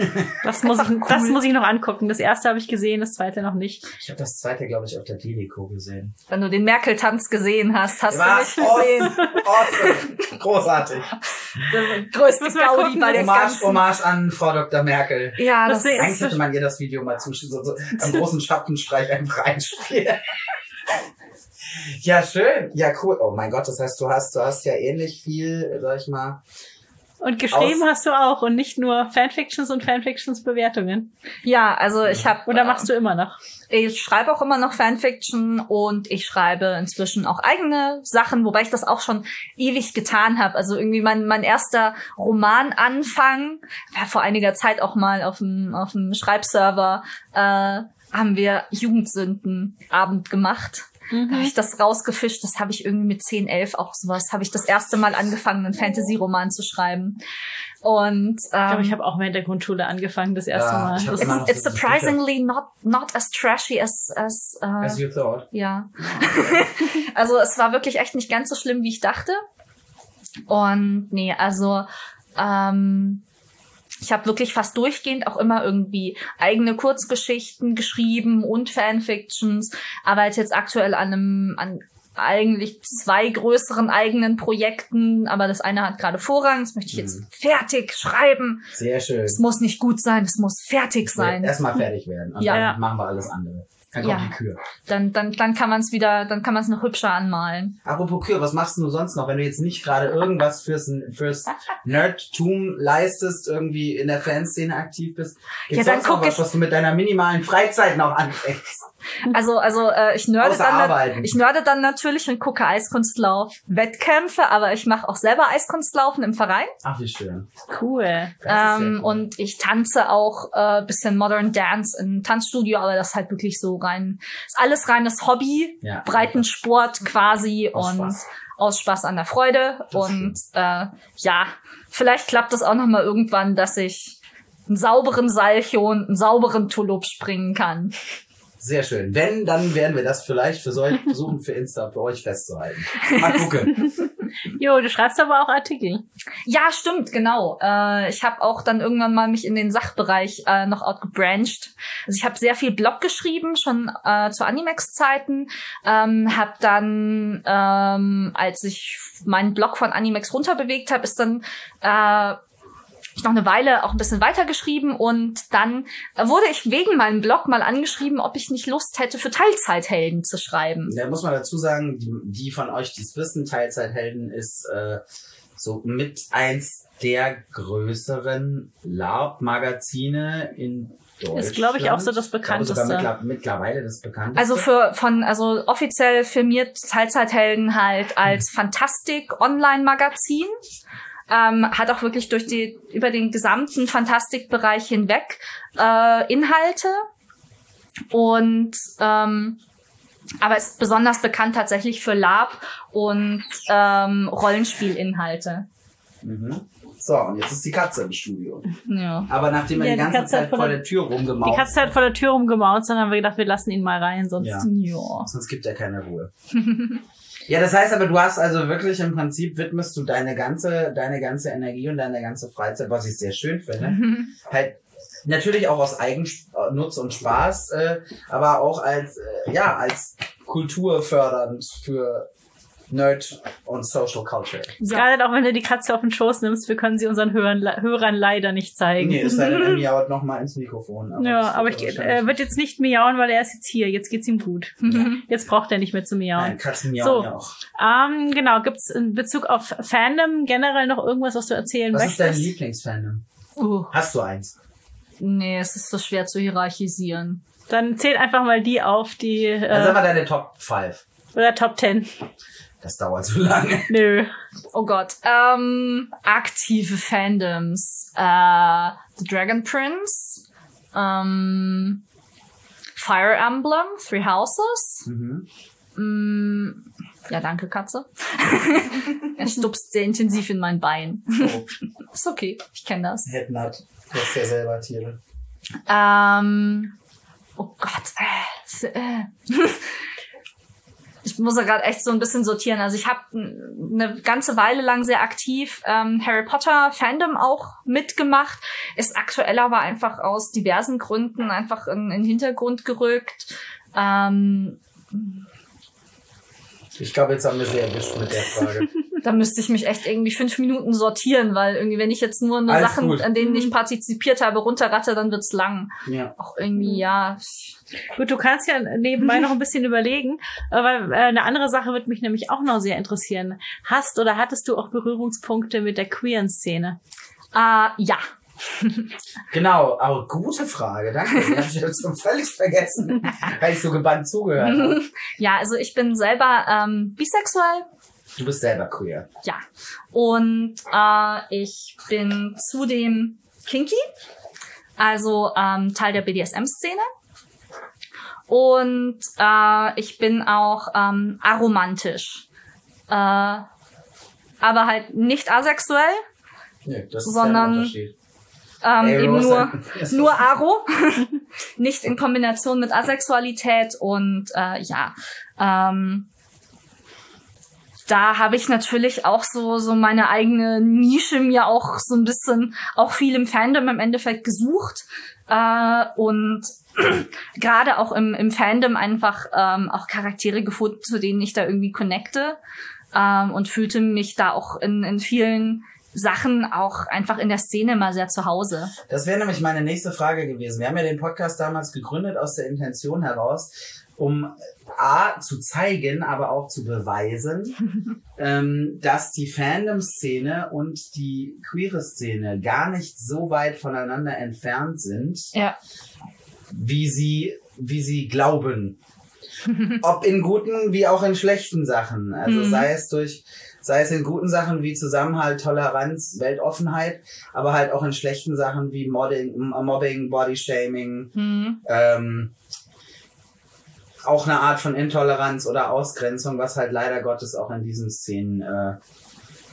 Das muss, ich, Einfach das cool. muss ich noch angucken. Das erste habe ich gesehen, das zweite noch nicht. Ich habe das zweite, glaube ich, auf der Delico gesehen. Wenn du den Merkel-Tanz gesehen hast, hast War du mich gesehen. awesome. Großartig. Der größte Müssen wir Gaudi gucken, bei der Hommage, ganzen... Hommage an Frau Doktor Merkel. Ja, das, Das ist- Eigentlich hätte man ihr das Video mal zum so, so, am großen Schappenstreich einfach einspielen. Ja, schön. Ja, cool. Oh mein Gott, das heißt, du hast, du hast ja ähnlich viel, sag ich mal. Und geschrieben Aus- hast du auch und nicht nur Fanfictions und Fanfictions-Bewertungen. ja, also ich habe... Oder machst du immer noch? Ich schreibe auch immer noch Fanfiction und ich schreibe inzwischen auch eigene Sachen, wobei ich das auch schon ewig getan habe. Also irgendwie mein mein erster Romananfang war vor einiger Zeit auch mal auf dem auf dem Schreibserver, äh, haben wir Jugendsündenabend gemacht. Da habe ich das rausgefischt, das habe ich irgendwie mit zehn, elf auch sowas, habe ich das erste Mal angefangen, einen Fantasy-Roman zu schreiben. Und Ich glaube, ähm, ich habe auch während der Grundschule angefangen, das erste Ja, Mal. ich hab Das immer it's, noch it's so surprisingly not not as trashy as as, äh, As you thought. ja. Also es war wirklich echt nicht ganz so schlimm, wie ich dachte. Und nee, also ähm, ich habe wirklich fast durchgehend auch immer irgendwie eigene Kurzgeschichten geschrieben und Fanfictions, arbeite jetzt aktuell an einem an eigentlich zwei größeren eigenen Projekten, aber das eine hat gerade Vorrang, das möchte ich jetzt Mhm. fertig schreiben. Sehr schön. Es muss nicht gut sein, es muss fertig sein. Erstmal fertig werden. Und Ja. dann machen wir alles andere. Dann kommt Ja. die Kür. Dann dann dann kann man es wieder, dann kann man es noch hübscher anmalen. Apropos Kür, was machst du sonst noch, wenn du jetzt nicht gerade irgendwas fürs, fürs Nerdtum leistest, irgendwie in der Fanszene aktiv bist? Gibt's Ja, dann sonst noch guck was, ich- was du mit deiner minimalen Freizeit noch anfängst? Also, also äh, ich nörde Außer dann, arbeiten. ich nörde dann natürlich und gucke Eiskunstlauf-Wettkämpfe, aber ich mache auch selber Eiskunstlaufen im Verein. Ach, wie schön. Cool. Das ist sehr Ähm, cool. und ich tanze auch äh, bisschen Modern Dance im Tanzstudio, aber das ist halt wirklich so rein, ist alles reines Hobby, Ja. Breitensport quasi Aus und Spaß. aus Spaß an der Freude. Das ist Und äh, ja, vielleicht klappt es auch noch mal irgendwann, dass ich einen sauberen Salcho und einen sauberen Tulip springen kann. Sehr schön. Wenn, dann werden wir das vielleicht für euch versuchen, für Insta für euch festzuhalten. Mal gucken. Jo, du schreibst aber auch Artikel. Ja, stimmt, genau. Äh, ich habe auch dann irgendwann mal mich in den Sachbereich äh, noch outgebrancht. Also ich habe sehr viel Blog geschrieben, schon äh, zu Animex-Zeiten. Ähm, habe dann, ähm, als ich meinen Blog von Animex runterbewegt habe, ist dann äh, noch eine Weile auch ein bisschen weitergeschrieben und dann wurde ich wegen meinem Blog mal angeschrieben, ob ich nicht Lust hätte, für Teilzeithelden zu schreiben. Da muss man dazu sagen, die, die von euch, die es wissen, Teilzeithelden ist äh, so mit eins der größeren LARP-Magazine in Deutschland. Ist, glaube ich, auch so das bekannteste. Ich glaube sogar mittler- mittlerweile das bekannteste. Also für von also offiziell firmiert Teilzeithelden halt als Fantastik-Online-Magazin. Ähm, hat auch wirklich durch die über den gesamten Fantastikbereich hinweg äh, Inhalte und ähm, aber ist besonders bekannt tatsächlich für LARP und ähm, Rollenspielinhalte. Mhm. So, und jetzt ist die Katze im Studio. Ja. Aber nachdem er Ja, die die ganze Katze hat Zeit vor vor der- der Tür rumgemacht Die Katze hat vor der Tür rumgemauzt, dann haben wir gedacht, wir lassen ihn mal rein, sonst Ja. ja. sonst gibt er keine Ruhe. Ja, das heißt aber, du hast also wirklich im Prinzip widmest du deine ganze, deine ganze Energie und deine ganze Freizeit, was ich sehr schön finde, halt natürlich auch aus Eigennutz und Spaß, äh, aber auch als, äh, ja, als kulturfördernd für Nerd und Social Culture. Gerade auch wenn du die Katze auf den Schoß nimmst, wir können sie unseren Hörern, Hörern leider nicht zeigen. Nee, ist leider er miaut noch mal ins Mikrofon. Ja, das aber wird ich, wahrscheinlich- er wird jetzt nicht miauen, weil er ist jetzt hier. Jetzt geht's ihm gut. Jetzt braucht er nicht mehr zu miauen. Nein, Katzen miauen So. ja auch. Ähm, genau, gibt's in Bezug auf Fandom generell noch irgendwas, was du erzählen Was ist dein möchtest? Lieblingsfandom? Uh, Hast du eins? nee, es ist so schwer zu hierarchisieren. Dann zähl einfach mal die auf, die Dann sag äh, mal deine Top fünf. oder Top Ten. Das dauert zu lange. Nö. Oh Gott. Ähm, aktive Fandoms. Äh, The Dragon Prince. Ähm, Fire Emblem, Three Houses. Mhm. Mm, ja, danke, Katze. Er stupst sehr intensiv in mein Bein. Oh, Ist okay, ich kenne das. Headnut. Du hast ja selber Tiere. Ähm, oh Gott. Äh, äh. Ich muss ja gerade echt so ein bisschen sortieren. Also ich habe eine ganze Weile lang sehr aktiv ähm, Harry Potter Fandom auch mitgemacht. Ist aktuell aber einfach aus diversen Gründen einfach in, in den Hintergrund gerückt. Ähm, Ich glaube, jetzt haben wir sehr erwischt mit der Frage. Da müsste ich mich echt irgendwie fünf Minuten sortieren, weil irgendwie, wenn ich jetzt nur nur Alles Sachen, gut. an denen ich partizipiert habe, runterratte, dann wird's lang. Ja. Auch irgendwie, ja. Gut, du kannst ja nebenbei noch ein bisschen überlegen, aber äh, eine andere Sache wird mich nämlich auch noch sehr interessieren. Hast oder hattest du auch Berührungspunkte mit der queeren Szene? Äh, ja. Genau, aber gute Frage, danke. Die habe ich jetzt schon völlig vergessen, weil ich so gebannt zugehört habe. Ja, also ich bin selber ähm, bisexuell. Du bist selber queer. Ja. Und äh, ich bin zudem kinky, also ähm, Teil der B D S M-Szene. Und äh, ich bin auch ähm, aromantisch. Äh, aber halt nicht asexuell, Nee, das ist Sondern- ja ein Unterschied. ähm, Ey, eben Rose, nur, ist nur das- aro. Nicht in Kombination mit Asexualität. Und äh, ja, ähm, da habe ich natürlich auch so so meine eigene Nische mir auch so ein bisschen, auch viel im Fandom im Endeffekt gesucht. Äh, und gerade auch im, im Fandom einfach ähm, auch Charaktere gefunden, zu denen ich da irgendwie connecte. Ähm, und fühlte mich da auch in, in vielen Sachen auch einfach in der Szene mal sehr zu Hause. Das wäre nämlich meine nächste Frage gewesen. Wir haben ja den Podcast damals gegründet aus der Intention heraus, um A, zu zeigen, aber auch zu beweisen, ähm, dass die Fandom-Szene und die queere Szene gar nicht so weit voneinander entfernt sind, Ja. wie sie, wie sie glauben. Ob in guten wie auch in schlechten Sachen. Also Mhm. sei es durch, sei es in guten Sachen wie Zusammenhalt, Toleranz, Weltoffenheit, aber halt auch in schlechten Sachen wie Mobbing, Mobbing, Bodyshaming, Hm. ähm, auch eine Art von Intoleranz oder Ausgrenzung, was halt leider Gottes auch in diesen Szenen äh,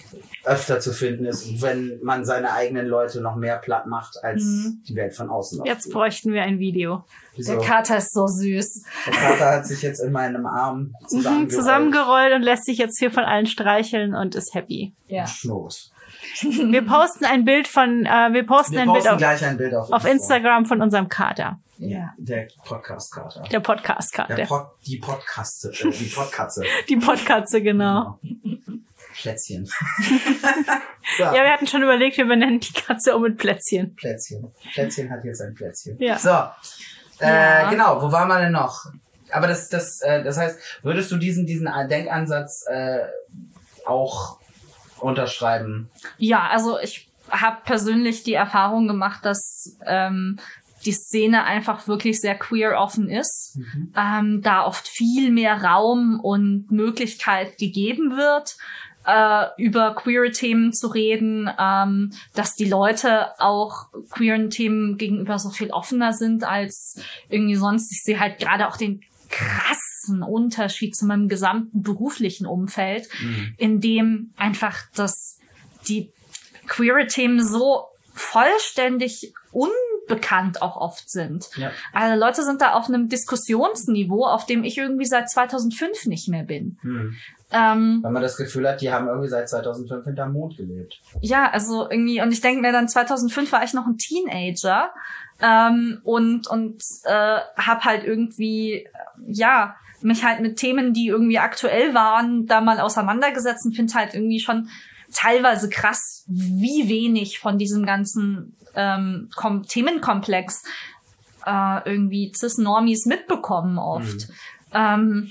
öfter zu finden ist, wenn man seine eigenen Leute noch mehr platt macht, als mhm. die Welt von außen. Jetzt bräuchten wir ein Video. Wieso? Der Kater ist so süß. Der Kater hat sich jetzt in meinem Arm zusammengerollt, zusammengerollt und lässt sich jetzt hier von allen streicheln und ist happy. Ja. Schnurrt. Wir posten ein Bild von, äh, wir posten, wir ein, posten Bild auf, gleich ein Bild auf, auf Instagram von unserem Kater. Ja, der Podcast-Kater. Der Podcast-Kater. Der Pod, die Podcaste, äh, die Podkatze. Die Podkatze, genau. genau. Plätzchen. So. Ja, wir hatten schon überlegt, wir benennen die Katze um mit Plätzchen. Plätzchen. Plätzchen hat jetzt ein Plätzchen. Ja. So, äh, ja. genau, wo waren wir denn noch? Aber das, das, äh, das heißt, würdest du diesen, diesen Denkansatz äh, auch unterschreiben? Ja, also ich habe persönlich die Erfahrung gemacht, dass ähm, die Szene einfach wirklich sehr queer offen ist, mhm. ähm, da oft viel mehr Raum und Möglichkeit gegeben wird, äh, über queere Themen zu reden, ähm, dass die Leute auch queeren Themen gegenüber so viel offener sind als irgendwie sonst. Ich sehe halt gerade auch den krassen Unterschied zu meinem gesamten beruflichen Umfeld, mhm. in dem einfach das die queere Themen so vollständig unbekannt auch oft sind. Ja. Also Leute sind da auf einem Diskussionsniveau, auf dem ich irgendwie seit zweitausendfünf nicht mehr bin. Mhm. Ähm, Weil man das Gefühl hat, die haben irgendwie seit zweitausendfünf hinterm Mond gelebt. Ja, also irgendwie, und ich denke mir dann, zweitausendfünf war ich noch ein Teenager ähm, und und äh, hab halt irgendwie, ja, mich halt mit Themen, die irgendwie aktuell waren, da mal auseinandergesetzt und finde halt irgendwie schon teilweise krass, wie wenig von diesem ganzen ähm, Kom- Themenkomplex äh, irgendwie Cis-Normies mitbekommen oft. Mhm. Ähm,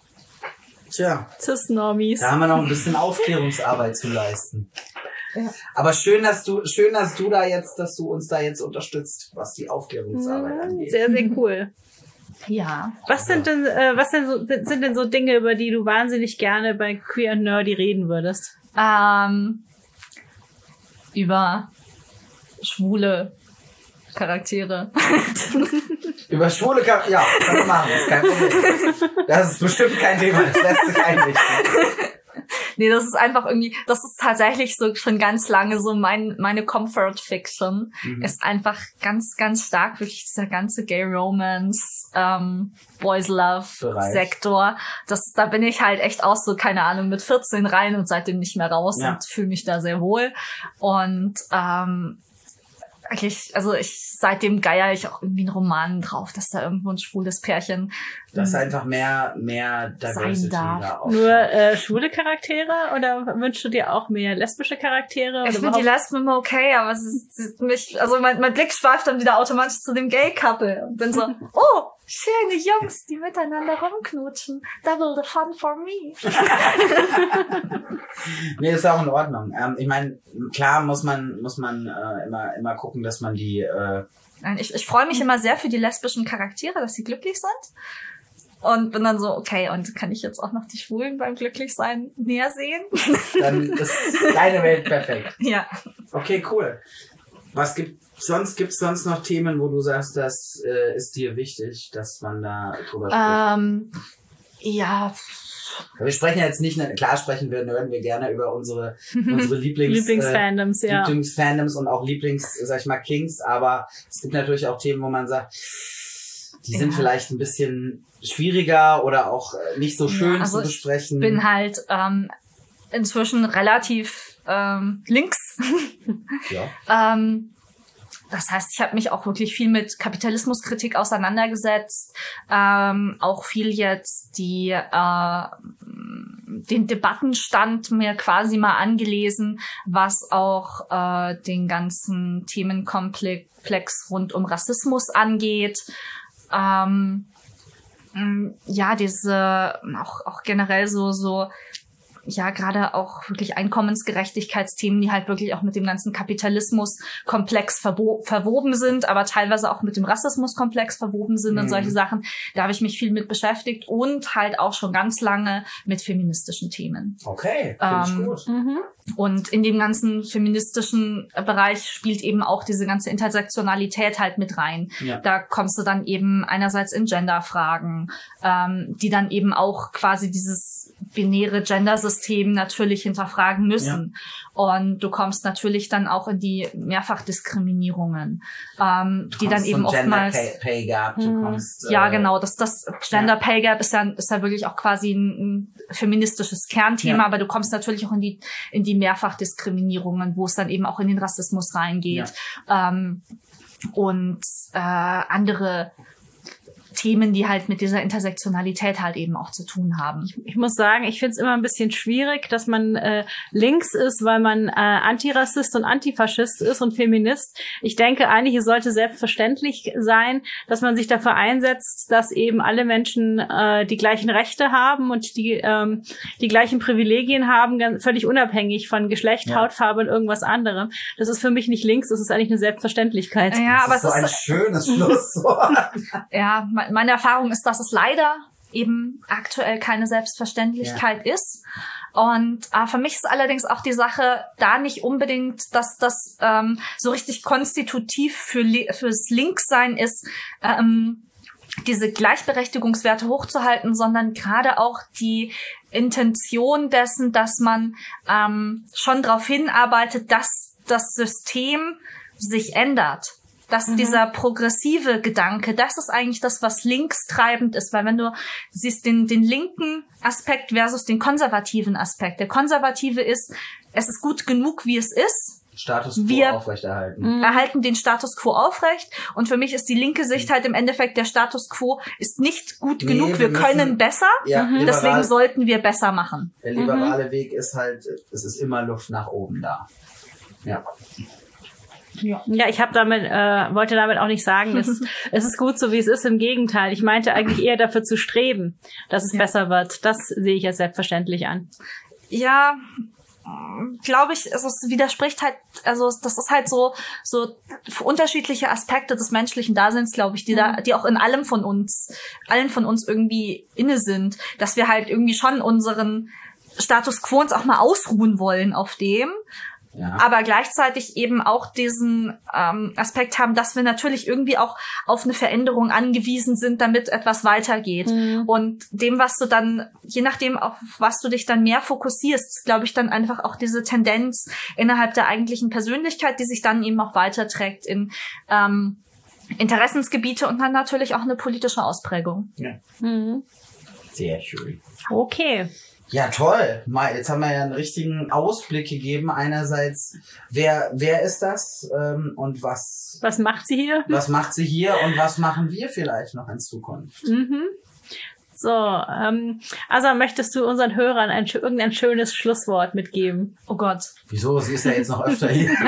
Tja, Cis-Normies. Da haben wir noch ein bisschen Aufklärungsarbeit zu leisten. Ja. Aber schön, dass du, schön, dass du da jetzt, dass du uns da jetzt unterstützt, was die Aufklärungsarbeit angeht. Sehr, sehr cool. Ja. Was sind denn, äh, was denn so, sind, sind denn so Dinge, über die du wahnsinnig gerne bei Queer and Nerdy reden würdest? Ähm, über schwule Charaktere. Über schwule Charaktere? Ja, können wir machen, das ist kein Problem. Das ist bestimmt kein Thema, das lässt sich einrichten. Nee, das ist einfach irgendwie, das ist tatsächlich so schon ganz lange so mein, meine Comfort Fiction. Mhm. Ist einfach ganz, ganz stark wirklich dieser ganze Gay Romance, ähm, Boys Love Bereich. Sektor. Das, da bin ich halt echt auch so, keine Ahnung, mit vierzehn rein und seitdem nicht mehr raus ja. und fühle mich da sehr wohl. Und, ähm, eigentlich, also ich, seitdem geier ich auch irgendwie einen Roman drauf, dass da irgendwo ein schwules Pärchen dass einfach mehr, mehr Diversity da auch. Nur äh, schwule Charaktere oder wünschst du dir auch mehr lesbische Charaktere? Ich finde die Lesben immer okay, aber es ist mich, also mein, mein Blick schweift dann wieder automatisch zu dem Gay-Couple und bin so, oh, schöne Jungs, die miteinander rumknutschen. Double the fun for me. Nee, ist auch in Ordnung. Ähm, ich meine, klar muss man, muss man äh, immer, immer gucken, dass man die äh, Ich, ich freue mich immer sehr für die lesbischen Charaktere, dass sie glücklich sind. Und bin dann so, okay, und kann ich jetzt auch noch die Schwulen beim Glücklichsein näher sehen? Dann ist deine Welt perfekt. Ja. Okay, cool. Was gibt sonst gibt's sonst noch Themen, wo du sagst, das äh, ist dir wichtig, dass man da drüber spricht? Ähm, ja. Wir sprechen jetzt nicht, klar sprechen wir, hören wir gerne über unsere unsere Lieblings Lieblingsfandoms, äh, ja. Lieblingsfandoms und auch Lieblings, sag ich mal, Kings, aber es gibt natürlich auch Themen, wo man sagt, die sind ja. vielleicht ein bisschen schwieriger oder auch nicht so schön ja, also zu besprechen. Ich bin halt ähm, inzwischen relativ ähm, links. Ja. ähm, Das heißt, ich habe mich auch wirklich viel mit Kapitalismuskritik auseinandergesetzt, ähm, auch viel jetzt die äh, den Debattenstand mir quasi mal angelesen, was auch äh, den ganzen Themenkomplex rund um Rassismus angeht. Ähm, ja, diese auch auch generell so so ja, gerade auch wirklich Einkommensgerechtigkeitsthemen, die halt wirklich auch mit dem ganzen Kapitalismuskomplex verwo- verwoben sind, aber teilweise auch mit dem Rassismuskomplex verwoben sind mhm. und solche Sachen. Da habe ich mich viel mit beschäftigt und halt auch schon ganz lange mit feministischen Themen. Okay, finde ich ähm, gut. Mhm. Und in dem ganzen feministischen Bereich spielt eben auch diese ganze Intersektionalität halt mit rein. Ja. Da kommst du dann eben einerseits in Genderfragen, ähm, die dann eben auch quasi dieses binäre Gendersystem natürlich hinterfragen müssen. Ja. Und du kommst natürlich dann auch in die Mehrfachdiskriminierungen, ähm, die dann eben oftmals... Gender Pay, Pay Gap, du kommst... Ja, äh, genau. Das, das Gender ja. Pay Gap ist ja, ist ja wirklich auch quasi ein, ein feministisches Kernthema, ja. aber du kommst natürlich auch in die, in die Mehrfachdiskriminierungen, wo es dann eben auch in den Rassismus reingeht. Ja. Ähm, und äh, andere Themen, die halt mit dieser Intersektionalität halt eben auch zu tun haben. Ich, ich muss sagen, ich finde es immer ein bisschen schwierig, dass man äh, links ist, weil man äh, Antirassist und Antifaschist ist und Feminist. Ich denke eigentlich, es sollte selbstverständlich sein, dass man sich dafür einsetzt, dass eben alle Menschen äh, die gleichen Rechte haben und die ähm, die gleichen Privilegien haben, ganz, völlig unabhängig von Geschlecht, ja. Hautfarbe und irgendwas anderem. Das ist für mich nicht links, das ist eigentlich eine Selbstverständlichkeit. Ja, das aber ist es so ist ein schönes Schlusswort. Ja, meine Erfahrung ist, dass es leider eben aktuell keine Selbstverständlichkeit ja. ist. Und äh, für mich ist allerdings auch die Sache da nicht unbedingt, dass das ähm, so richtig konstitutiv für fürs Linkssein ist, ähm, diese Gleichberechtigungswerte hochzuhalten, sondern gerade auch die Intention dessen, dass man ähm, schon darauf hinarbeitet, dass das System sich ändert. Dass mhm. dieser progressive Gedanke, das ist eigentlich das, was linkstreibend ist. Weil wenn du siehst den, den linken Aspekt versus den konservativen Aspekt. Der konservative ist, es ist gut genug, wie es ist. Status quo wir aufrechterhalten. erhalten den Status quo aufrecht. Und für mich ist die linke Sicht halt im Endeffekt, der Status quo ist nicht gut nee, genug. Wir, wir müssen, können besser. Ja, mhm. liberal, deswegen sollten wir besser machen. Der liberale mhm. Weg ist halt, es ist immer Luft nach oben da. Ja. Ja. ja, ich habe damit äh, wollte damit auch nicht sagen, es, es ist gut so, wie es ist. Im Gegenteil, ich meinte eigentlich eher dafür zu streben, dass es ja. besser wird. Das sehe ich als selbstverständlich an. Ja, glaube ich, es ist, widerspricht halt, also das ist halt so so unterschiedliche Aspekte des menschlichen Daseins, glaube ich, die mhm. da, die auch in allem von uns, allen von uns irgendwie inne sind, dass wir halt irgendwie schon unseren Status quo uns auch mal ausruhen wollen auf dem. Ja. Aber gleichzeitig eben auch diesen ähm, Aspekt haben, dass wir natürlich irgendwie auch auf eine Veränderung angewiesen sind, damit etwas weitergeht. Mhm. Und dem, was du dann, je nachdem, auf was du dich dann mehr fokussierst, glaube ich, dann einfach auch diese Tendenz innerhalb der eigentlichen Persönlichkeit, die sich dann eben auch weiterträgt in ähm, Interessensgebiete und dann natürlich auch eine politische Ausprägung. Ja. Mhm. Sehr schön. Okay. Ja, toll. Mal, jetzt haben wir ja einen richtigen Ausblick gegeben. Einerseits, wer wer ist das ähm, und was was macht sie hier? Was macht sie hier und was machen wir vielleicht noch in Zukunft? Mhm. So, ähm, also möchtest du unseren Hörern ein, irgendein schönes Schlusswort mitgeben? Oh Gott. Wieso? Sie ist ja jetzt noch öfter hier.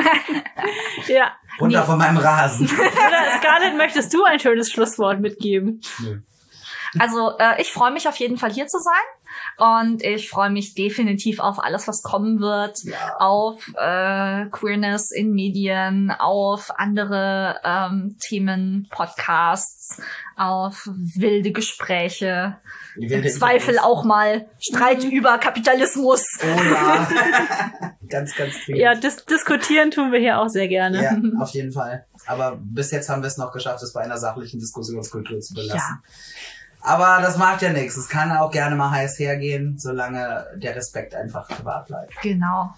Ja. Runter nee. von meinem Rasen. Oder Scarlett, möchtest du ein schönes Schlusswort mitgeben? Nö. Also äh, ich freue mich auf jeden Fall hier zu sein. Und ich freue mich definitiv auf alles, was kommen wird, ja. auf äh, Queerness in Medien, auf andere ähm, Themen, Podcasts, auf wilde Gespräche, wilde im Zweifel Interviews. Auch mal Streit mhm. über Kapitalismus. Oh ja, ganz, ganz dringend. Ja, dis- diskutieren tun wir hier auch sehr gerne. Ja, auf jeden Fall. Aber bis jetzt haben wir es noch geschafft, es bei einer sachlichen Diskussionskultur zu belassen. Ja. Aber das macht ja nichts. Es kann auch gerne mal heiß hergehen, solange der Respekt einfach gewahrt bleibt. Genau.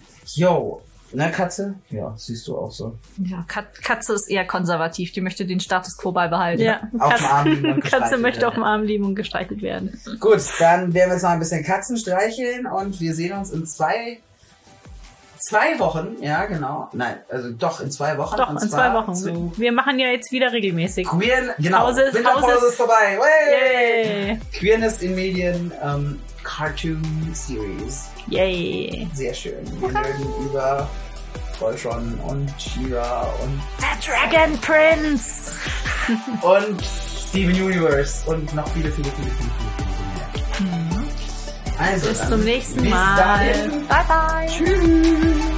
Jo, ne Katze? Ja, siehst du auch so. Ja, Kat- Katze ist eher konservativ. Die möchte den Status quo beibehalten. Ja, auf dem Arm liegen und Katze möchte auf dem Arm liegen und gestreichelt werden. Gut, dann werden wir jetzt noch ein bisschen Katzen streicheln und wir sehen uns in zwei... Zwei Wochen, ja genau. Nein, also doch in zwei Wochen. Doch, in zwei Wochen. Wir machen ja jetzt wieder regelmäßig. Queer, genau. Pause ist, Winterpause Pause ist vorbei. Yay. Queerness in Medien, ähm, Cartoon Series. Yay. Sehr schön. Wir reden über Voltron und She-Ra und The Dragon Prince und Steven Universe und noch viele, viele, viele, viele, viele, viele mehr. Also, bis zum nächsten bis Mal. Dahin. Bye bye. Tschüss.